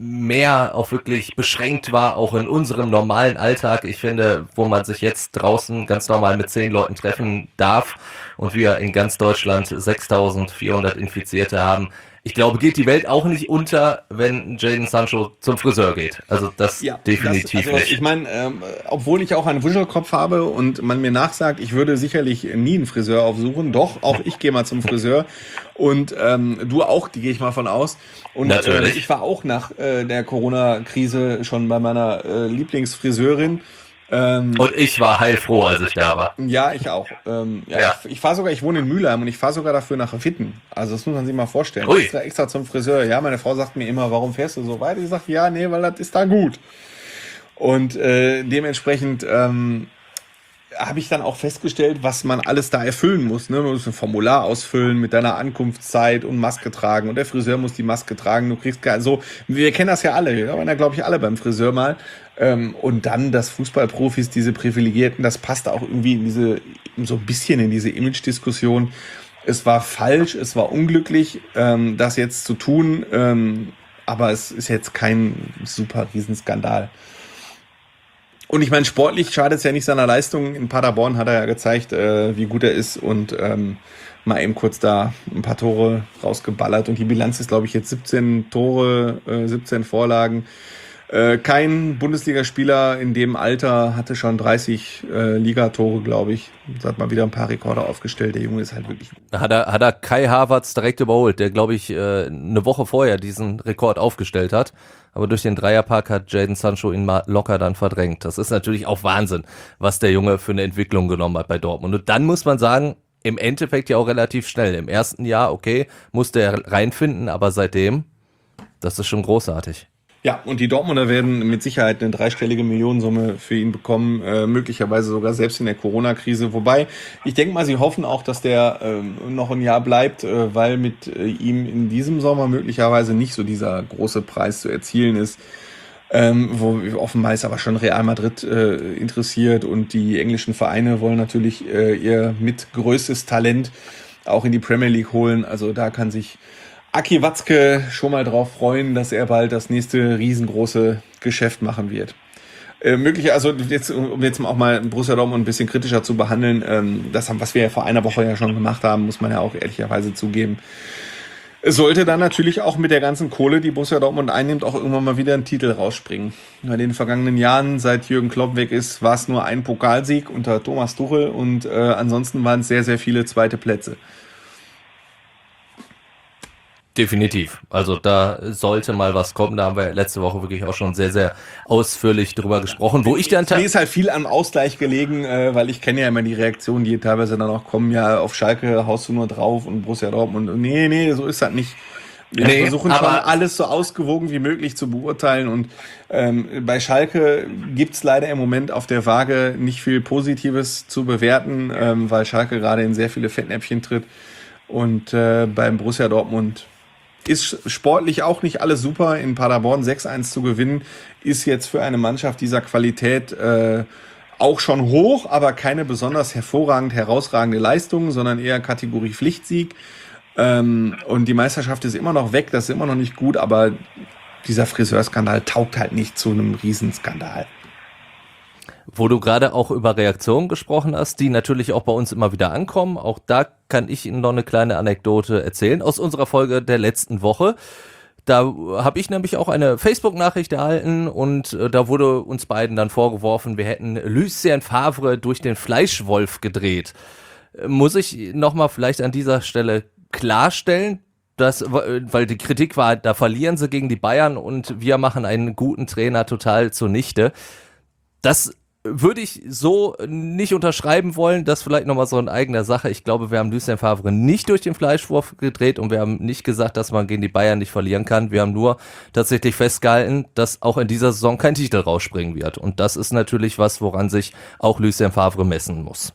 mehr auch wirklich beschränkt war, auch in unserem normalen Alltag. Ich finde, wo man sich jetzt draußen ganz normal mit zehn Leuten treffen darf und wir in ganz Deutschland sechstausendvierhundert Infizierte haben. Ich glaube, geht die Welt auch nicht unter, wenn Jadon Sancho zum Friseur geht. Also das ja, definitiv das, also nicht. Ich meine, ähm, obwohl ich auch einen Wuschelkopf habe und man mir nachsagt, ich würde sicherlich nie einen Friseur aufsuchen. Doch, auch ich gehe mal zum Friseur. Und ähm, du auch, die gehe ich mal von aus. Und äh, ich war auch nach äh, der Corona-Krise schon bei meiner äh, Lieblingsfriseurin. Ähm, und ich war heilfroh, als ich da war. Ja, ich auch. Ähm, ja, ja. Ich, ich fahre sogar, ich wohne in Mülheim und ich fahre sogar dafür nach Witten. Also das muss man sich mal vorstellen. Ui. Extra, extra zum Friseur. Ja, meine Frau sagt mir immer, warum fährst du so weit? Ich sage, ja, nee, weil das ist da gut. Und äh, dementsprechend ähm, habe ich dann auch festgestellt, was man alles da erfüllen muss. Ne? Man muss ein Formular ausfüllen mit deiner Ankunftszeit und Maske tragen. Und der Friseur muss die Maske tragen. Du kriegst gar so, wir kennen das ja alle. Wir waren ja, glaube ich, alle beim Friseur mal. Ähm, und dann, dass Fußballprofis, diese Privilegierten, das passt auch irgendwie in diese, so ein bisschen in diese Image-Diskussion. Es war falsch, es war unglücklich, ähm, das jetzt zu tun. Ähm, aber es ist jetzt kein super Riesenskandal. Und ich meine, sportlich schadet es ja nicht seiner Leistung. In Paderborn hat er ja gezeigt, äh, wie gut er ist und ähm, mal eben kurz da ein paar Tore rausgeballert. Und die Bilanz ist, glaube ich, jetzt siebzehn Tore, äh, siebzehn Vorlagen. Äh, kein Bundesligaspieler in dem Alter hatte schon dreißig äh, Ligatore, glaube ich. Da hat mal wieder ein paar Rekorde aufgestellt. Der Junge ist halt wirklich gut. Hat er, hat er Kai Havertz direkt überholt, der, glaube ich, äh, eine Woche vorher diesen Rekord aufgestellt hat. Aber durch den Dreierpack hat Jadon Sancho ihn mal locker dann verdrängt. Das ist natürlich auch Wahnsinn, was der Junge für eine Entwicklung genommen hat bei Dortmund. Und dann muss man sagen, im Endeffekt ja auch relativ schnell. Im ersten Jahr, okay, musste er reinfinden, aber seitdem, das ist schon großartig. Ja, und die Dortmunder werden mit Sicherheit eine dreistellige Millionensumme für ihn bekommen, äh, möglicherweise sogar selbst in der Corona-Krise. Wobei, ich denke mal, sie hoffen auch, dass der äh, noch ein Jahr bleibt, äh, weil mit äh, ihm in diesem Sommer möglicherweise nicht so dieser große Preis zu erzielen ist. Ähm, wo offenbar ist aber schon Real Madrid äh, interessiert und die englischen Vereine wollen natürlich äh, ihr mitgrößtes Talent auch in die Premier League holen. Also da kann sich Aki Watzke schon mal drauf freuen, dass er bald das nächste riesengroße Geschäft machen wird. äh, möglich, also jetzt, um jetzt auch mal Borussia Dortmund ein bisschen kritischer zu behandeln, ähm, das, was wir ja vor einer Woche ja schon gemacht haben, muss man ja auch ehrlicherweise zugeben. Es sollte dann natürlich auch mit der ganzen Kohle, die Borussia Dortmund einnimmt, auch irgendwann mal wieder ein Titel rausspringen. In den vergangenen Jahren, seit Jürgen Klopp weg ist, war es nur ein Pokalsieg unter Thomas Tuchel und äh, ansonsten waren es sehr, sehr viele zweite Plätze. Definitiv. Also da sollte mal was kommen. Da haben wir letzte Woche wirklich auch schon sehr, sehr ausführlich drüber gesprochen, wo ich dann... Mir ist halt viel am Ausgleich gelegen, äh, weil ich kenne ja immer die Reaktionen, die teilweise dann auch kommen, ja, auf Schalke haust du nur drauf und Borussia Dortmund. Nee, nee, so ist das nicht. Wir nee, versuchen schon alles so ausgewogen wie möglich zu beurteilen und ähm, bei Schalke gibt's leider im Moment auf der Waage nicht viel Positives zu bewerten, ähm, weil Schalke gerade in sehr viele Fettnäpfchen tritt und äh, beim Borussia Dortmund ist sportlich auch nicht alles super. In Paderborn sechs eins zu gewinnen, ist jetzt für eine Mannschaft dieser Qualität äh, auch schon hoch, aber keine besonders hervorragend herausragende Leistung, sondern eher Kategorie Pflichtsieg. Ähm, und die Meisterschaft ist immer noch weg, das ist immer noch nicht gut, aber dieser Friseurskandal taugt halt nicht zu einem Riesenskandal. Wo du gerade auch über Reaktionen gesprochen hast, die natürlich auch bei uns immer wieder ankommen. Auch da kann ich Ihnen noch eine kleine Anekdote erzählen aus unserer Folge der letzten Woche. Da habe ich nämlich auch eine Facebook-Nachricht erhalten und äh, da wurde uns beiden dann vorgeworfen, wir hätten Lucien Favre durch den Fleischwolf gedreht. Äh, muss ich nochmal vielleicht an dieser Stelle klarstellen, dass, weil die Kritik war, da verlieren sie gegen die Bayern und wir machen einen guten Trainer total zunichte. Das würde ich so nicht unterschreiben wollen, das vielleicht nochmal so in eigener Sache. Ich glaube, wir haben Lucien Favre nicht durch den Fleischwurf gedreht und wir haben nicht gesagt, dass man gegen die Bayern nicht verlieren kann. Wir haben nur tatsächlich festgehalten, dass auch in dieser Saison kein Titel rausspringen wird. Und das ist natürlich was, woran sich auch Lucien Favre messen muss.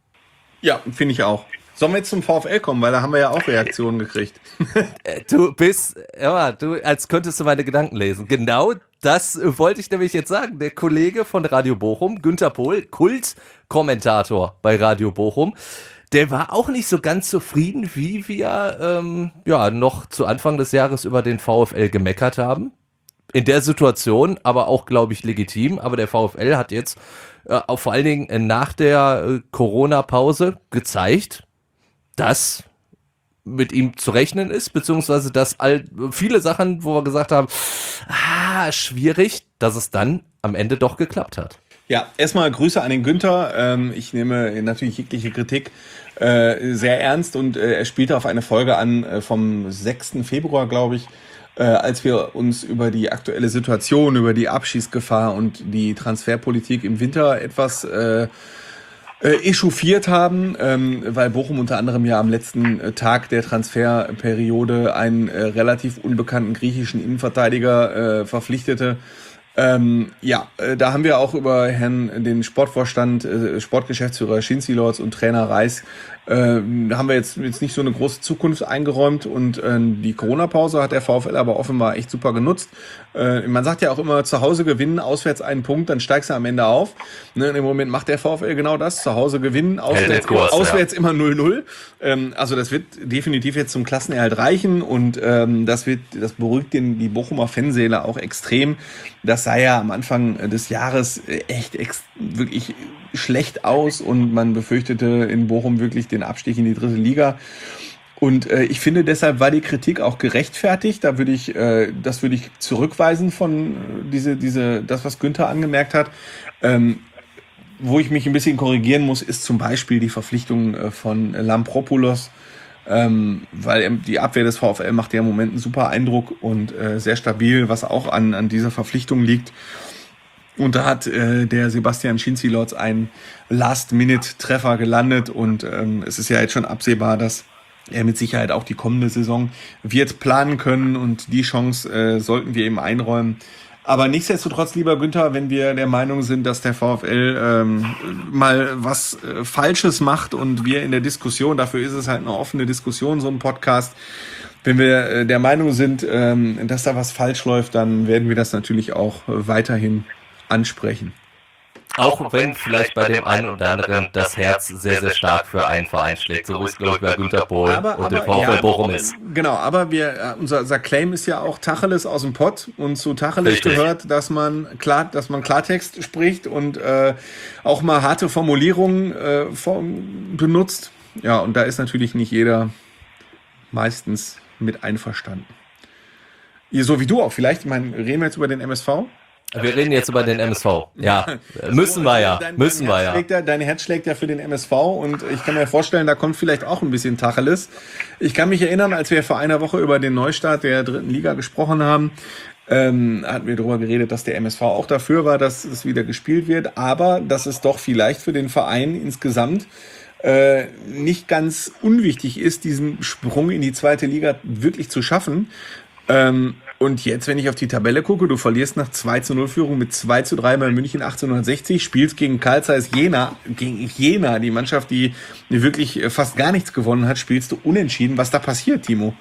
Ja, finde ich auch. Sollen wir jetzt zum VfL kommen, weil da haben wir ja auch Reaktionen gekriegt. Du bist, ja, du, als könntest du meine Gedanken lesen. Genau das wollte ich nämlich jetzt sagen. Der Kollege von Radio Bochum, Günther Pohl, Kultkommentator bei Radio Bochum, der war auch nicht so ganz zufrieden, wie wir ähm, ja noch zu Anfang des Jahres über den VfL gemeckert haben. In der Situation, aber auch, glaube ich, legitim. Aber der VfL hat jetzt äh, auch vor allen Dingen nach der äh, Corona-Pause gezeigt, dass mit ihm zu rechnen ist, beziehungsweise dass all, viele Sachen, wo wir gesagt haben, ah, schwierig, dass es dann am Ende doch geklappt hat. Ja, erstmal Grüße an den Günther. Ähm, ich nehme natürlich jegliche Kritik äh, sehr ernst und äh, er spielte auf eine Folge an äh, vom sechsten Februar, glaube ich, äh, als wir uns über die aktuelle Situation, über die Abschießgefahr und die Transferpolitik im Winter etwas äh, Äh, echauffiert haben, ähm, weil Bochum unter anderem ja am letzten äh, Tag der Transferperiode einen äh, relativ unbekannten griechischen Innenverteidiger äh, verpflichtete. Ähm, ja, äh, da haben wir auch über Herrn, den Sportvorstand, äh, Sportgeschäftsführer Schinzi-Lords und Trainer Reis, äh, haben wir jetzt, jetzt nicht so eine große Zukunft eingeräumt und äh, die Corona-Pause hat der VfL aber offenbar echt super genutzt. Äh, man sagt ja auch immer, zu Hause gewinnen, auswärts einen Punkt, dann steigst du am Ende auf. Ne, im Moment macht der VfL genau das, zu Hause gewinnen, auswärts, Kurs, auswärts ja. immer null null. Ähm, also das wird definitiv jetzt zum Klassenerhalt reichen und ähm, das wird, das beruhigt den, die Bochumer Fanseele auch extrem. Das sah ja am Anfang des Jahres echt ex- wirklich schlecht aus und man befürchtete in Bochum wirklich den Abstieg in die dritte Liga. Und äh, ich finde, deshalb war die Kritik auch gerechtfertigt. Da würde ich, äh, das würde ich zurückweisen von äh, diese, diese, das, was Günther angemerkt hat. Ähm, wo ich mich ein bisschen korrigieren muss, ist zum Beispiel die Verpflichtung äh, von Lampropoulos, ähm, weil die Abwehr des VfL macht ja im Moment einen super Eindruck und äh, sehr stabil, was auch an, an dieser Verpflichtung liegt. Und da hat äh, der Sebastian Schinzi-Lords einen Last-Minute-Treffer gelandet und ähm, es ist ja jetzt schon absehbar, dass er mit Sicherheit auch die kommende Saison wird planen können und die Chance äh, sollten wir ihm einräumen. Aber nichtsdestotrotz, lieber Günther, wenn wir der Meinung sind, dass der VfL ähm, mal was äh, Falsches macht und wir in der Diskussion, dafür ist es halt eine offene Diskussion, so ein Podcast, wenn wir äh, der Meinung sind, ähm, dass da was falsch läuft, dann werden wir das natürlich auch äh, weiterhin ansprechen. Auch wenn vielleicht bei dem einen oder anderen das Herz sehr, sehr stark für einen Verein schlägt, so wie es, glaube ich, bei Günter Pohl Aber- und aber- dem VfL ja, Bochum ist. Genau, aber wir, äh, unser, unser Claim ist ja auch Tacheles aus dem Pott, und zu Tacheles Richtig. gehört, dass man klar, dass man Klartext spricht und äh, auch mal harte Formulierungen äh, form, benutzt. Ja, und da ist natürlich nicht jeder meistens mit einverstanden. Ihr, so wie du auch vielleicht, ich meine, reden wir jetzt über den M S V? Wir reden jetzt über den M S V. Ja, müssen wir ja, Dein, müssen dein wir Herz ja. schlägt ja. Dein Herz schlägt ja für den M S V, und ich kann mir vorstellen, da kommt vielleicht auch ein bisschen Tacheles. Ich kann mich erinnern, als wir vor einer Woche über den Neustart der dritten Liga gesprochen haben, ähm, hatten wir darüber geredet, dass der M S V auch dafür war, dass es wieder gespielt wird, aber dass es doch vielleicht für den Verein insgesamt äh, nicht ganz unwichtig ist, diesen Sprung in die zweite Liga wirklich zu schaffen. Ähm, und jetzt, wenn ich auf die Tabelle gucke, du verlierst nach zwei zu null Führung mit zwei zu drei bei München achtzehnhundertsechzig, spielst gegen Carl Zeiss Jena, gegen Jena, die Mannschaft, die wirklich fast gar nichts gewonnen hat, spielst du unentschieden. Was da passiert, Timo?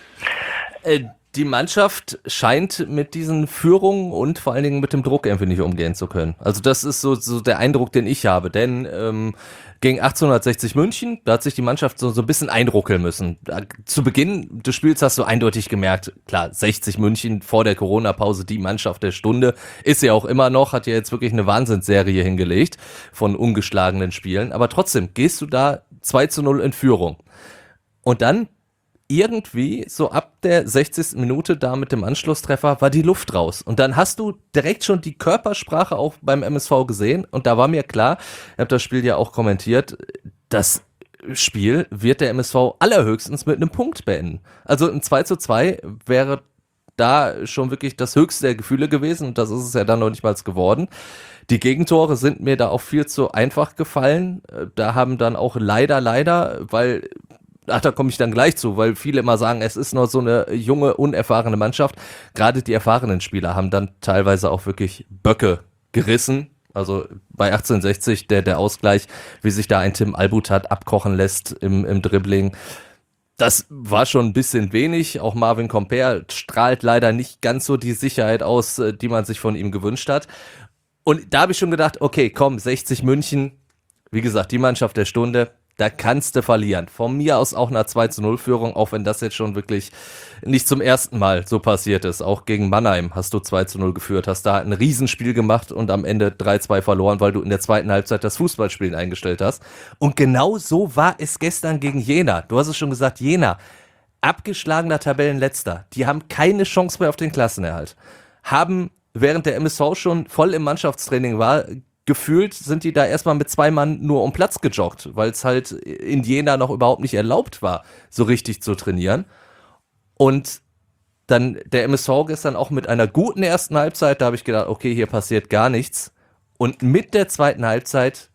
Äh, Die Mannschaft scheint mit diesen Führungen und vor allen Dingen mit dem Druck irgendwie nicht umgehen zu können. Also das ist so, so der Eindruck, den ich habe. Denn ähm, gegen achtzehnhundertsechzig München, da hat sich die Mannschaft so, so ein bisschen einruckeln müssen. Da, zu Beginn des Spiels hast du eindeutig gemerkt, klar, sechzig München vor der Corona-Pause, die Mannschaft der Stunde, ist ja auch immer noch, hat ja jetzt wirklich eine Wahnsinnsserie hingelegt von ungeschlagenen Spielen. Aber trotzdem gehst du da zwei zu null in Führung. Und dann irgendwie so ab der sechzigsten Minute da mit dem Anschlusstreffer war die Luft raus. Und dann hast du direkt schon die Körpersprache auch beim M S V gesehen. Und da war mir klar, ich habe das Spiel ja auch kommentiert, das Spiel wird der M S V allerhöchstens mit einem Punkt beenden. Also ein zwei zu zwei wäre da schon wirklich das höchste der Gefühle gewesen. Und das ist es ja dann noch nicht mal geworden. Die Gegentore sind mir da auch viel zu einfach gefallen. Da haben dann auch leider, leider, weil... Ach, da komme ich dann gleich zu, weil viele immer sagen, es ist noch so eine junge, unerfahrene Mannschaft. Gerade die erfahrenen Spieler haben dann teilweise auch wirklich Böcke gerissen. Also bei achtzehnhundertsechzig der, der Ausgleich, wie sich da ein Tim Albutat abkochen lässt im, im Dribbling. Das war schon ein bisschen wenig. Auch Marvin Comper strahlt leider nicht ganz so die Sicherheit aus, die man sich von ihm gewünscht hat. Und da habe ich schon gedacht, okay, komm, sechzig München, wie gesagt, die Mannschaft der Stunde, da kannst du verlieren. Von mir aus auch eine zwei zu null Führung, auch wenn das jetzt schon wirklich nicht zum ersten Mal so passiert ist. Auch gegen Mannheim hast du zwei zu null geführt, hast da ein Riesenspiel gemacht und am Ende drei zwei verloren, weil du in der zweiten Halbzeit das Fußballspielen eingestellt hast. Und genau so war es gestern gegen Jena. Du hast es schon gesagt, Jena, abgeschlagener Tabellenletzter. Die haben keine Chance mehr auf den Klassenerhalt. Haben, während der M S V schon voll im Mannschaftstraining war, gefühlt sind die da erstmal mit zwei Mann nur um Platz gejoggt, weil es halt in Jena noch überhaupt nicht erlaubt war, so richtig zu trainieren. Und dann der M S V gestern auch mit einer guten ersten Halbzeit, da habe ich gedacht, okay, hier passiert gar nichts. Und mit der zweiten Halbzeit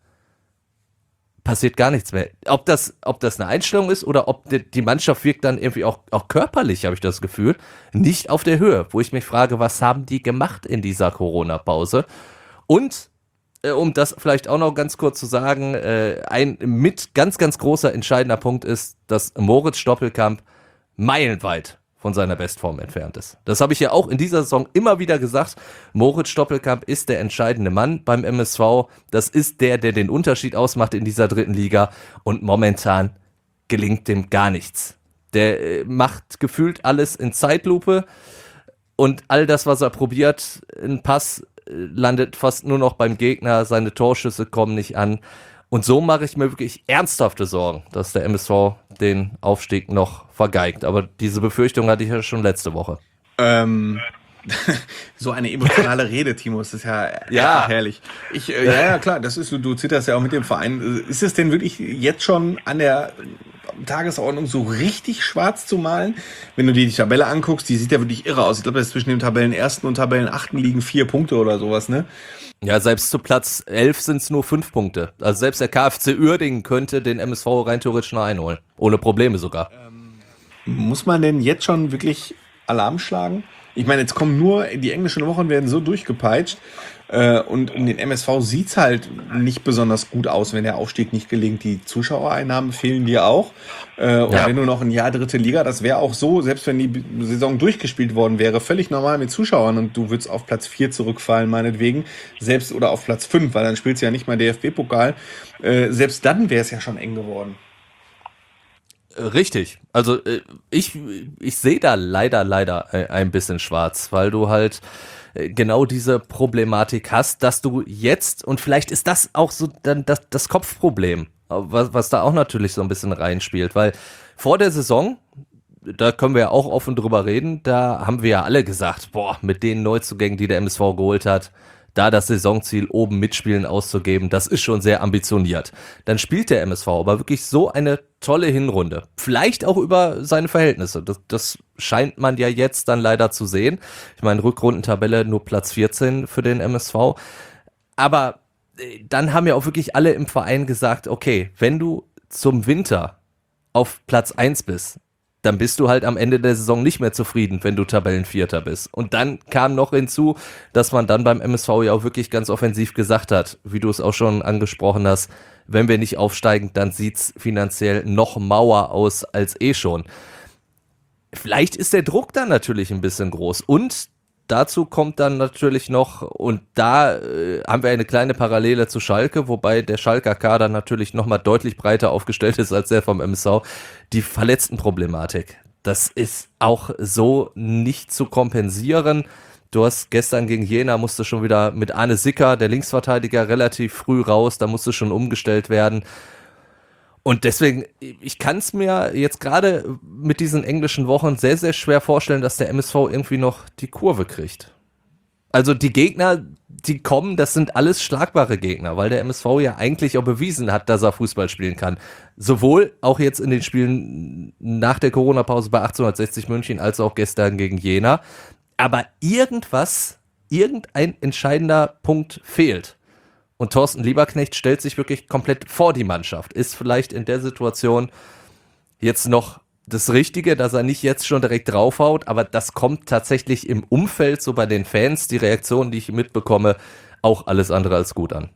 passiert gar nichts mehr. Ob das, ob das eine Einstellung ist oder ob die, die Mannschaft wirkt dann irgendwie auch, auch körperlich, habe ich das Gefühl, nicht auf der Höhe, wo ich mich frage, was haben die gemacht in dieser Corona-Pause? Und um das vielleicht auch noch ganz kurz zu sagen, äh, ein mit ganz, ganz großer entscheidender Punkt ist, dass Moritz Stoppelkamp meilenweit von seiner Bestform entfernt ist. Das habe ich ja auch in dieser Saison immer wieder gesagt. Moritz Stoppelkamp ist der entscheidende Mann beim M S V. Das ist der, der den Unterschied ausmacht in dieser dritten Liga. Und momentan gelingt dem gar nichts. Der äh, macht gefühlt alles in Zeitlupe. Und all das, was er probiert, ein Pass landet fast nur noch beim Gegner, seine Torschüsse kommen nicht an. Und so mache ich mir wirklich ernsthafte Sorgen, dass der M S V den Aufstieg noch vergeigt. Aber diese Befürchtung hatte ich ja schon letzte Woche. Ähm, so eine emotionale Rede, Timo, das ist ja, Ja. einfach herrlich. Ich, äh, ja, ja, klar, das ist, du zitterst ja auch mit dem Verein. Ist es denn wirklich jetzt schon an der Tagesordnung so richtig schwarz zu malen? Wenn du dir die Tabelle anguckst, die sieht ja wirklich irre aus. Ich glaube, zwischen dem Tabellenersten und Tabellenachten liegen vier Punkte oder sowas, ne? Ja, selbst zu Platz elf sind es nur fünf Punkte. Also selbst der K F C Uerdingen könnte den M S V rein theoretisch noch einholen. Ohne Probleme sogar. Muss man denn jetzt schon wirklich Alarm schlagen? Ich meine, jetzt kommen nur, die englischen Wochen werden so durchgepeitscht. Äh, und um den M S V sieht's halt nicht besonders gut aus, wenn der Aufstieg nicht gelingt. Die Zuschauereinnahmen fehlen dir auch. Äh, und Ja. wenn du noch ein Jahr dritte Liga, das wäre auch so, selbst wenn die Saison durchgespielt worden wäre, völlig normal mit Zuschauern und du würdest auf Platz vier zurückfallen, meinetwegen, selbst oder auf Platz fünf, weil dann spielst du ja nicht mal D F B-Pokal. Äh, selbst dann wäre es ja schon eng geworden. Richtig. Also äh, ich, ich sehe da leider, leider ein- ein bisschen schwarz, weil du halt äh, genau diese Problematik hast, dass du jetzt, und vielleicht ist das auch so dann das, das Kopfproblem, was, was da auch natürlich so ein bisschen reinspielt, weil vor der Saison, da können wir ja auch offen drüber reden, da haben wir ja alle gesagt, boah, mit den Neuzugängen, die der M S V geholt hat, da das Saisonziel oben mitspielen auszugeben, das ist schon sehr ambitioniert. Dann spielt der M S V aber wirklich so eine tolle Hinrunde. Vielleicht auch über seine Verhältnisse. Das, das scheint man ja jetzt dann leider zu sehen. Ich meine, Rückrundentabelle nur Platz vierzehn für den M S V. Aber äh, dann haben ja auch wirklich alle im Verein gesagt, okay, wenn du zum Winter auf Platz eins bist, dann bist du halt am Ende der Saison nicht mehr zufrieden, wenn du Tabellenvierter bist. Und dann kam noch hinzu, dass man dann beim M S V ja auch wirklich ganz offensiv gesagt hat, wie du es auch schon angesprochen hast, wenn wir nicht aufsteigen, dann sieht's finanziell noch mauer aus als eh schon. Vielleicht ist der Druck dann natürlich ein bisschen groß. Und dazu kommt dann natürlich noch, und da äh, haben wir eine kleine Parallele zu Schalke, wobei der Schalker Kader natürlich nochmal deutlich breiter aufgestellt ist als der vom M S V, die Verletztenproblematik. Das ist auch so nicht zu kompensieren. Du hast gestern gegen Jena, musste schon wieder mit Arne Sicker, der Linksverteidiger, relativ früh raus, da musste schon umgestellt werden. Und deswegen, ich kann es mir jetzt gerade mit diesen englischen Wochen sehr, sehr schwer vorstellen, dass der M S V irgendwie noch die Kurve kriegt. Also die Gegner, die kommen, das sind alles schlagbare Gegner, weil der M S V ja eigentlich auch bewiesen hat, dass er Fußball spielen kann. Sowohl auch jetzt in den Spielen nach der Corona-Pause bei achtzehnhundertsechzig München, als auch gestern gegen Jena. Aber irgendwas, irgendein entscheidender Punkt fehlt. Und Thorsten Lieberknecht stellt sich wirklich komplett vor die Mannschaft. Ist vielleicht in der Situation jetzt noch das Richtige, dass er nicht jetzt schon direkt draufhaut, aber das kommt tatsächlich im Umfeld, so bei den Fans, die Reaktionen, die ich mitbekomme, auch alles andere als gut an.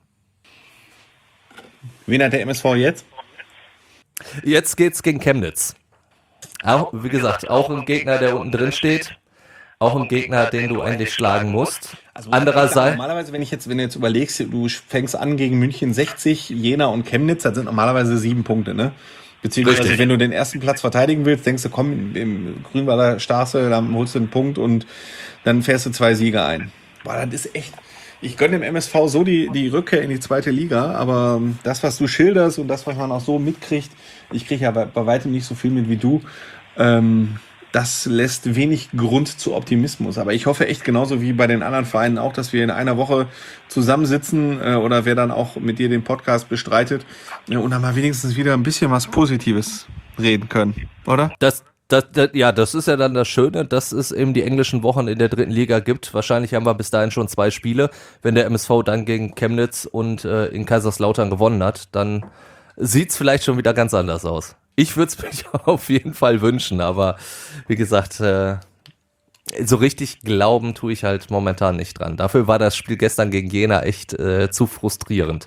Wen hat der M S V jetzt? Jetzt geht's gegen Chemnitz. Auch, wie gesagt, auch ein Gegner, der unten drin steht. Auch ein Gegner, den du eigentlich schlagen musst. Also Andererseits, normalerweise, wenn ich jetzt, wenn du jetzt überlegst, du fängst an gegen München sechzig, Jena und Chemnitz, das sind normalerweise sieben Punkte, ne? Beziehungsweise, Richtig. wenn du den ersten Platz verteidigen willst, denkst du, komm, im, im Grünwalder Straße, dann holst du einen Punkt und dann fährst du zwei Siege ein. Boah, das ist echt, ich gönne dem M S V so die, die Rückkehr in die zweite Liga, aber das, was du schilderst und das, was man auch so mitkriegt, ich kriege ja bei, bei weitem nicht so viel mit wie du, ähm, das lässt wenig Grund zu Optimismus. Aber ich hoffe echt genauso wie bei den anderen Vereinen auch, dass wir in einer Woche zusammensitzen äh, oder wer dann auch mit dir den Podcast bestreitet äh, und dann mal wenigstens wieder ein bisschen was Positives reden können, oder? das, das, das, ja, das ist ja dann das Schöne, dass es eben die englischen Wochen in der dritten Liga gibt. Wahrscheinlich haben wir bis dahin schon zwei Spiele. Wenn der M S V dann gegen Chemnitz und äh, in Kaiserslautern gewonnen hat, dann sieht's vielleicht schon wieder ganz anders aus. Ich würde es mir auf jeden Fall wünschen, aber wie gesagt, äh, so richtig glauben tue ich halt momentan nicht dran. Dafür war das Spiel gestern gegen Jena echt äh, zu frustrierend.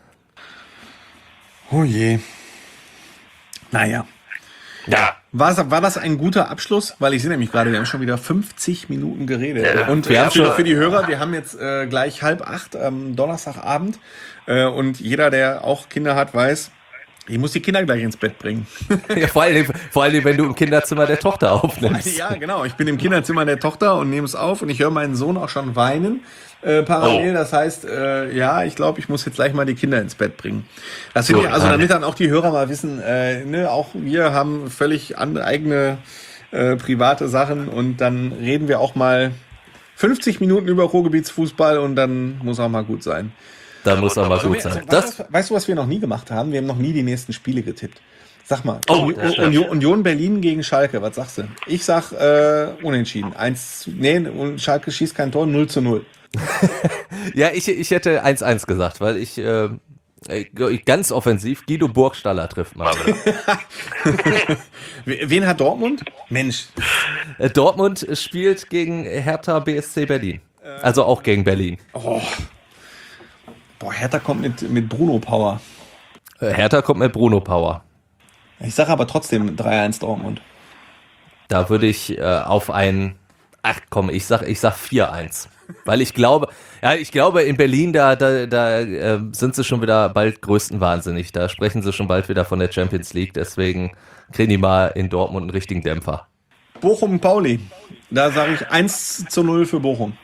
Oh je. Naja. Ja. War, war das ein guter Abschluss? Weil ich sehe nämlich gerade, wir haben schon wieder fünfzig Minuten geredet. Ja, und wir haben für, schon- für die Hörer, wir haben jetzt äh, gleich halb acht am Donnerstagabend. Äh, und jeder, der auch Kinder hat, weiß, ich muss die Kinder gleich ins Bett bringen. Ja, vor allem, vor allem, wenn du im Kinderzimmer der Tochter aufnimmst. Ja, genau. Ich bin im Kinderzimmer der Tochter und nehme es auf und ich höre meinen Sohn auch schon weinen äh, parallel. Oh. Das heißt, äh, ja, ich glaube, ich muss jetzt gleich mal die Kinder ins Bett bringen. Das sind So, ja, also nein. damit dann auch die Hörer mal wissen, äh, ne, auch wir haben völlig andere, eigene äh, private Sachen und dann reden wir auch mal fünfzig Minuten über Ruhrgebietsfußball und dann muss auch mal gut sein. Da muss auch mal gut Also, sein. weißt, Das, du, weißt du, was wir noch nie gemacht haben? Wir haben noch nie die nächsten Spiele getippt. Sag mal, Oh, Uni- das stimmt. Union, Union Berlin gegen Schalke, was sagst du? Ich sag äh, unentschieden. Eins, nee, und Schalke schießt kein Tor, null zu null. ja, ich, ich hätte eins eins gesagt, weil ich äh, Äh, Ganz offensiv, Guido Burgstaller trifft mal wieder. Wen hat Dortmund? Mensch. Äh, Dortmund spielt gegen Hertha B S C Berlin. Also auch gegen Berlin. Oh. Boah, Hertha kommt mit, mit Bruno Power. Äh, Hertha kommt mit Bruno Power. Ich sage aber trotzdem drei eins Dortmund. Da würde ich äh, auf ein, ach komm, ich sag, ich sag vier eins. Weil ich glaube, ja, ich glaube in Berlin, da, da, da äh, sind sie schon wieder bald größten wahnsinnig. Da sprechen sie schon bald wieder von der Champions League. Deswegen kriegen die mal in Dortmund einen richtigen Dämpfer. Bochum Pauli. Da sage ich eins zu null für Bochum.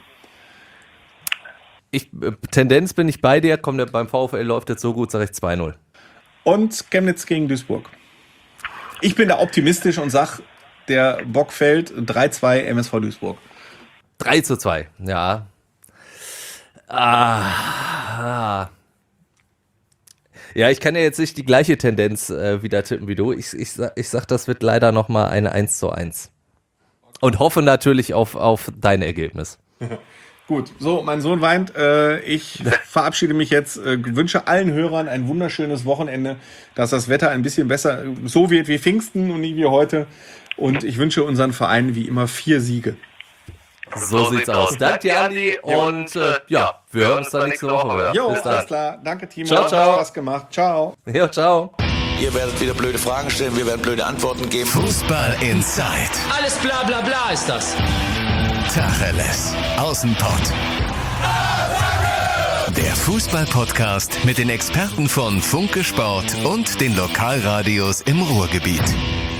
Ich, äh, Tendenz bin ich bei dir, komm, der, beim VfL läuft jetzt so gut, sage ich zwei null. Und Chemnitz gegen Duisburg. Ich bin da optimistisch und sag, der Bock fällt drei zwei M S V Duisburg. drei zu zwei, ja. Ah, ah. Ja, ich kann ja jetzt nicht die gleiche Tendenz äh, wieder tippen wie du. Ich, ich, ich sag, das wird leider nochmal eine eins zu eins. Und hoffe natürlich auf, auf dein Ergebnis. Gut, so, mein Sohn weint. Äh, ich verabschiede mich jetzt, äh, wünsche allen Hörern ein wunderschönes Wochenende, dass das Wetter ein bisschen besser so wird wie Pfingsten und nie wie heute. Und ich wünsche unseren Verein wie immer vier Siege. So, so sieht's aus. Danke dir, Andi. Und äh, ja, wir hören uns dann nächste Woche wieder. Jo, Bis dann. alles klar. Danke, Timo. Ciao, ciao. Hat Spaß gemacht. Ciao. Ja, ciao. Ihr werdet wieder blöde Fragen stellen, wir werden blöde Antworten geben. Fußball Inside. Alles bla bla bla ist das. Tacheles. Außenpott. Der Fußball-Podcast mit den Experten von Funke Sport und den Lokalradios im Ruhrgebiet.